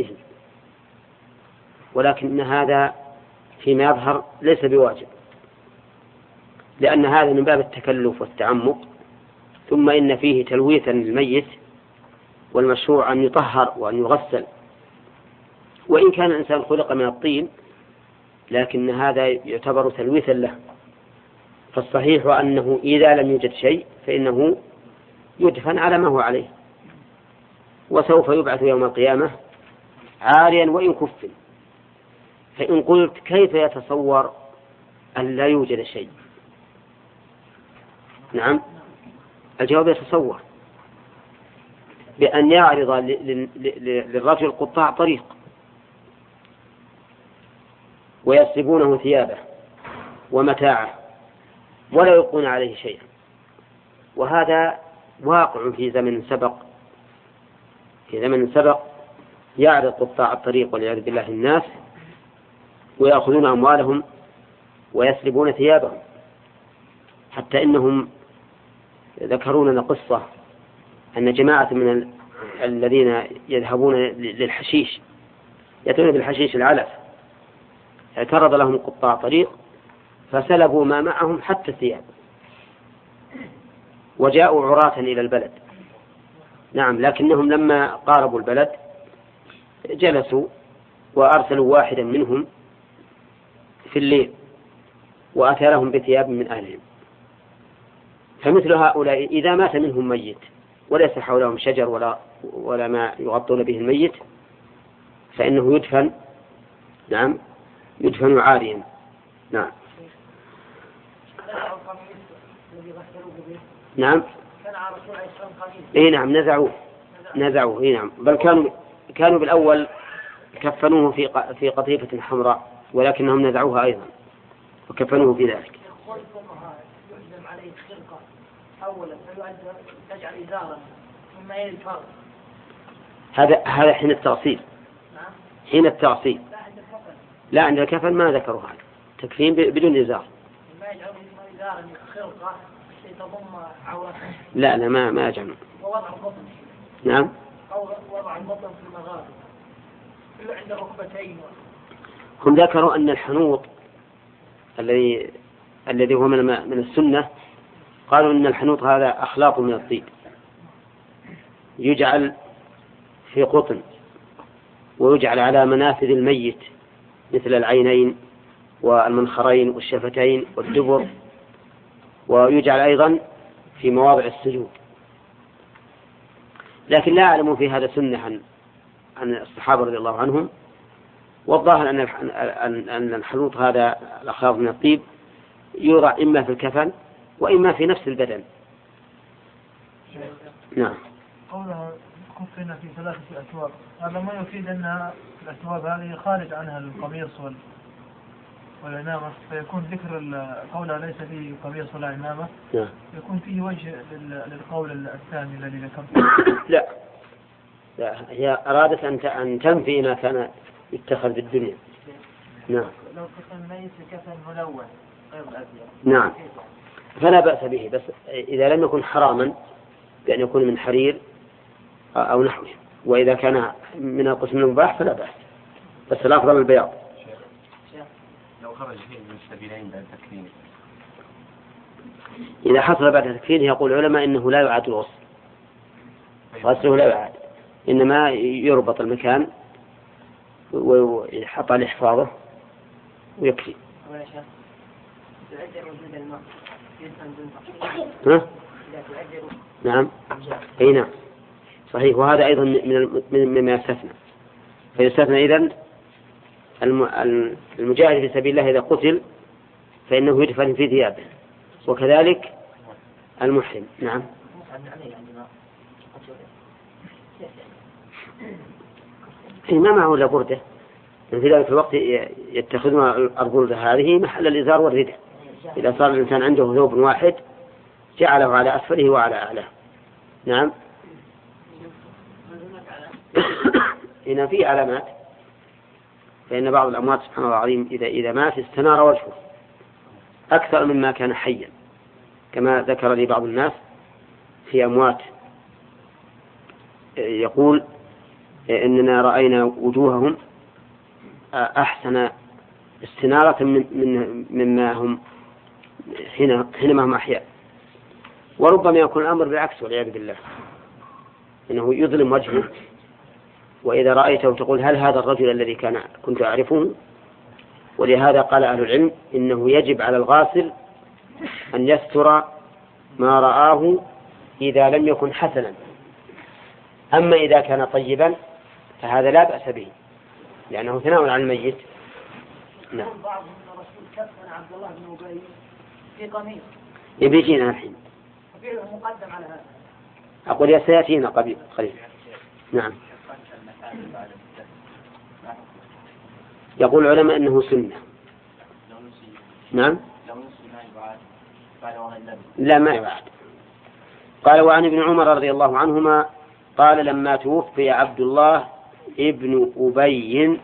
Speaker 3: ولكن هذا فيما يظهر ليس بواجب، لأن هذا من باب التكلف والتعمق، ثم إن فيه تلويثا للميت، والمشروع أن يطهر وأن يغسل. وإن كان الإنسان خلق من الطين لكن هذا يعتبر تلويثا له. فالصحيح أنه إذا لم يوجد شيء فإنه يدفن على ما هو عليه، وسوف يبعث يوم القيامة عاريا وإن كفن. فإن قلت كيف يتصور أن لا يوجد شيء؟ نعم، الجواب يتصور بأن يعرض للرجل قطاع طريق ويسلبونه ثيابه ومتاعه ولا يلقون عليه شيئا، وهذا واقع في زمن سبق. في زمن سبق يعرض قطاع الطريق والعياذ بالله الناس ويأخذون أموالهم ويسلبون ثيابهم، حتى إنهم ذكرون لنا قصة أن جماعة من ال... الذين يذهبون للحشيش يأتون بالحشيش العلف، اعترض لهم قطاع طريق فسلبوا ما معهم حتى الثياب، وجاءوا عراة إلى البلد نعم، لكنهم لما قاربوا البلد جلسوا وأرسلوا واحدا منهم في الليل وأتى لهم بثياب من أهلهم. فمثل هؤلاء إذا مات منهم ميت وليس حولهم شجر ولا ولا ما يغطون به الميت فإنه يدفن، نعم، يدفن عاريا. نعم. نعم. اي نعم، نزعوه نزعوه اي نعم، بل كانوا كانوا بالاول كفنوه في في قطيفة حمراء ولكنهم نزعوها ايضا وكفنوه في ذلك.
Speaker 7: يعزم عليه خرقة اولا تجعل ازارا ثم يلفظ.
Speaker 3: هذا هذا حين التأصيل.
Speaker 7: نعم.
Speaker 3: حين التأصيل.
Speaker 7: لا عند الكفن.
Speaker 3: لا عند الكفن ما ذكروا هذا، تكفين بدون ازار.
Speaker 7: ما يجعل ازارا خرقة تضم عورته.
Speaker 3: لا لا ما ما جمع.
Speaker 7: ووضع البطن.
Speaker 3: نعم.
Speaker 7: أو وضع البطن في المغارب. إلا عند ركبتين.
Speaker 3: هم ذكروا أن الحنوط الذي الذي هو من من السنة، قالوا أن الحنوط هذا أخلاط من الطيب يجعل في قطن ويجعل على منافذ الميت مثل العينين والمنخرين والشفتين والدبر، ويجعل أيضا في مواضع السجود. لكن لا أعلم في هذا سنة عن عن الصحابة رضي الله عنهم، والظاهر أن أن الحنوط هذا الأخلاط من الطيب يوضع إما في الكفن وإما في نفس البدن. نعم.
Speaker 2: قولها كفنا في ثلاثة أثواب، هذا ما يفيد أن الأثواب هذه خارج عنها القميص وال والعمامة، فيكون ذكر قولها ليس فيه قميص ولا عمامة.
Speaker 3: نعم.
Speaker 2: يكون فيه وجه للقول الثاني الذي ذكرته.
Speaker 3: لا لا، هي أرادت أن أن تنفي ما كان يتخذ في الدنيا. نعم.
Speaker 7: لو كفن ميت كفن ملون غير الأبيض.
Speaker 3: نعم، فلا بأس به، بس إذا لم يكن حراما بأن يكون من حرير أو نحوه، وإذا كان من القسم المباح فلا بأس، بس الأفضل البياض.
Speaker 4: لو خرج فيه من السبيلين بعد تكفينه،
Speaker 3: إذا حصل بعد تكفينه يقول العلماء إنه لا يعاد الغسل، غسله لا يعاد، إنما يربط المكان ويحط عليه حفاظه ويكفي. ها؟ نعم. أي نعم صحيح، وهذا أيضا من مما يستثنى، فيستثنى إذن المجاهد في سبيل الله إذا قتل فإنه يدفن في ثيابه، وكذلك المحرم. نعم. ما معه إلا بردة، في ذلك الوقت يتخذون البردة هذه محل الإزار والرداء. إذا صار الإنسان عنده ثوب واحد جعله على أسفله وعلى أعلاه. نعم. هنا في علامات، فإن بعض الأموات سبحان الله العظيم إذا إذا مات استنار وجهه أكثر مما كان حيا، كما ذكر لي بعض الناس في أموات يقول إننا رأينا وجوههم أحسن استنارة من من مما هم حين حينما هم أحياء. وربما يكون الأمر بالعكس والعياذ بالله، إنه يظلم وجهه، وإذا رأيته تقول هل هذا الرجل الذي كان كنت أعرفه؟ ولهذا قال أهل العلم إنه يجب على الغاسل أن يستر ما رآه إذا لم يكن حسنا، أما إذا كان طيبا فهذا لا بأس به لأنه ثناء على الميت. نعم.
Speaker 7: بعضهم الرسول كفن عبد الله بن أبي في قميص.
Speaker 3: يبيجينا الحين.
Speaker 7: فعله مقدم على هذا.
Speaker 3: أقول يا سيأتينا قليل. نعم. يقول العلماء أنه سنة. نعم. لا ما يبعد. قال وعن ابن عمر رضي الله عنهما قال لما توفي عبد الله ابن أبي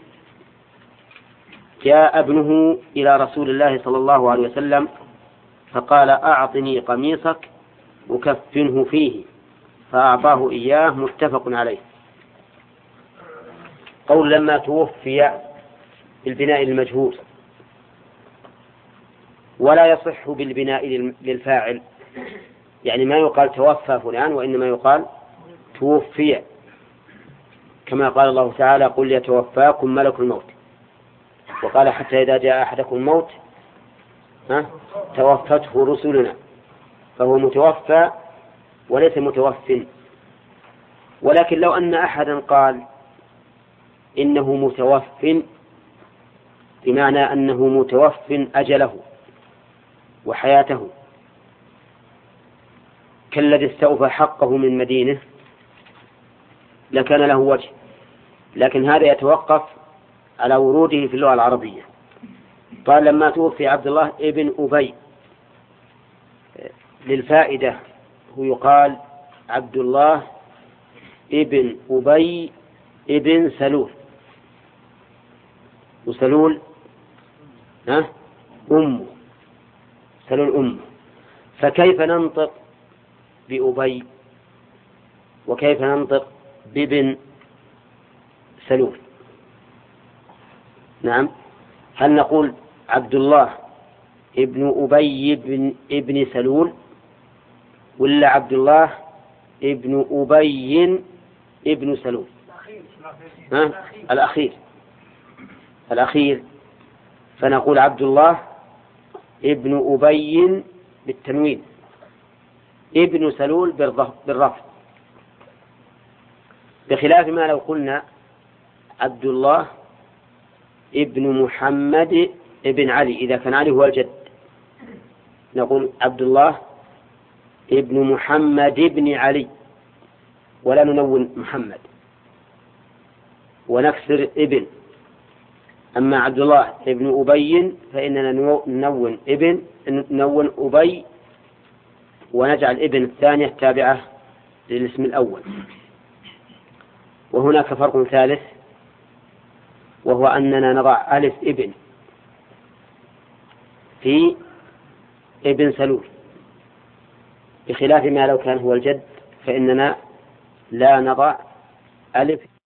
Speaker 3: جاء ابنه إلى رسول الله صلى الله عليه وسلم فقال أعطني قميصك أكفنه فيه، فأعطاه إياه، متفق عليه. قول لما توفي بالبناء المجهول، ولا يصح بالبناء للفاعل، يعني ما يقال توفى فلان وإنما يقال توفي، كما قال الله تعالى قل يتوفاكم ملك الموت، وقال حتى إذا جاء أحدكم الموت ها توفته رسلنا، فهو متوفى وليس متوف. ولكن لو أن أحدا قال إنه متوف بمعنى أنه متوف أجله وحياته كالذي استوفى حقه من مدينه لكان له وجه، لكن هذا يتوقف على وروده في اللغة العربية. قال لما توفي عبد الله ابن أبي، للفائدة هو يقال عبد الله ابن أبي ابن سلول، وسلول ها أمه، سلول أمه، فكيف ننطق بأبي وكيف ننطق بابن سلول؟ نعم، هل نقول عبد الله ابن أبي ابن, ابن سلول ولا عبد الله ابن أبي ابن سلول؟ ها؟ الأخير الأخير فنقول عبد الله ابن أبي بالتنوين ابن سلول بالرفع، بخلاف ما لو قلنا عبد الله ابن محمد ابن علي، إذا كان علي هو الجد نقول عبد الله ابن محمد ابن علي ولا ننون محمد ونكسر ابن. أما عبد الله ابن أبي فإننا ننون ابن ننون أبي ونجعل ابن الثانية تابعة للاسم الأول. وهناك فرق ثالث، وهو أننا نضع ألف ابن في ابن سلول، بخلاف ما لو كان هو الجد فإننا لا نضع ألف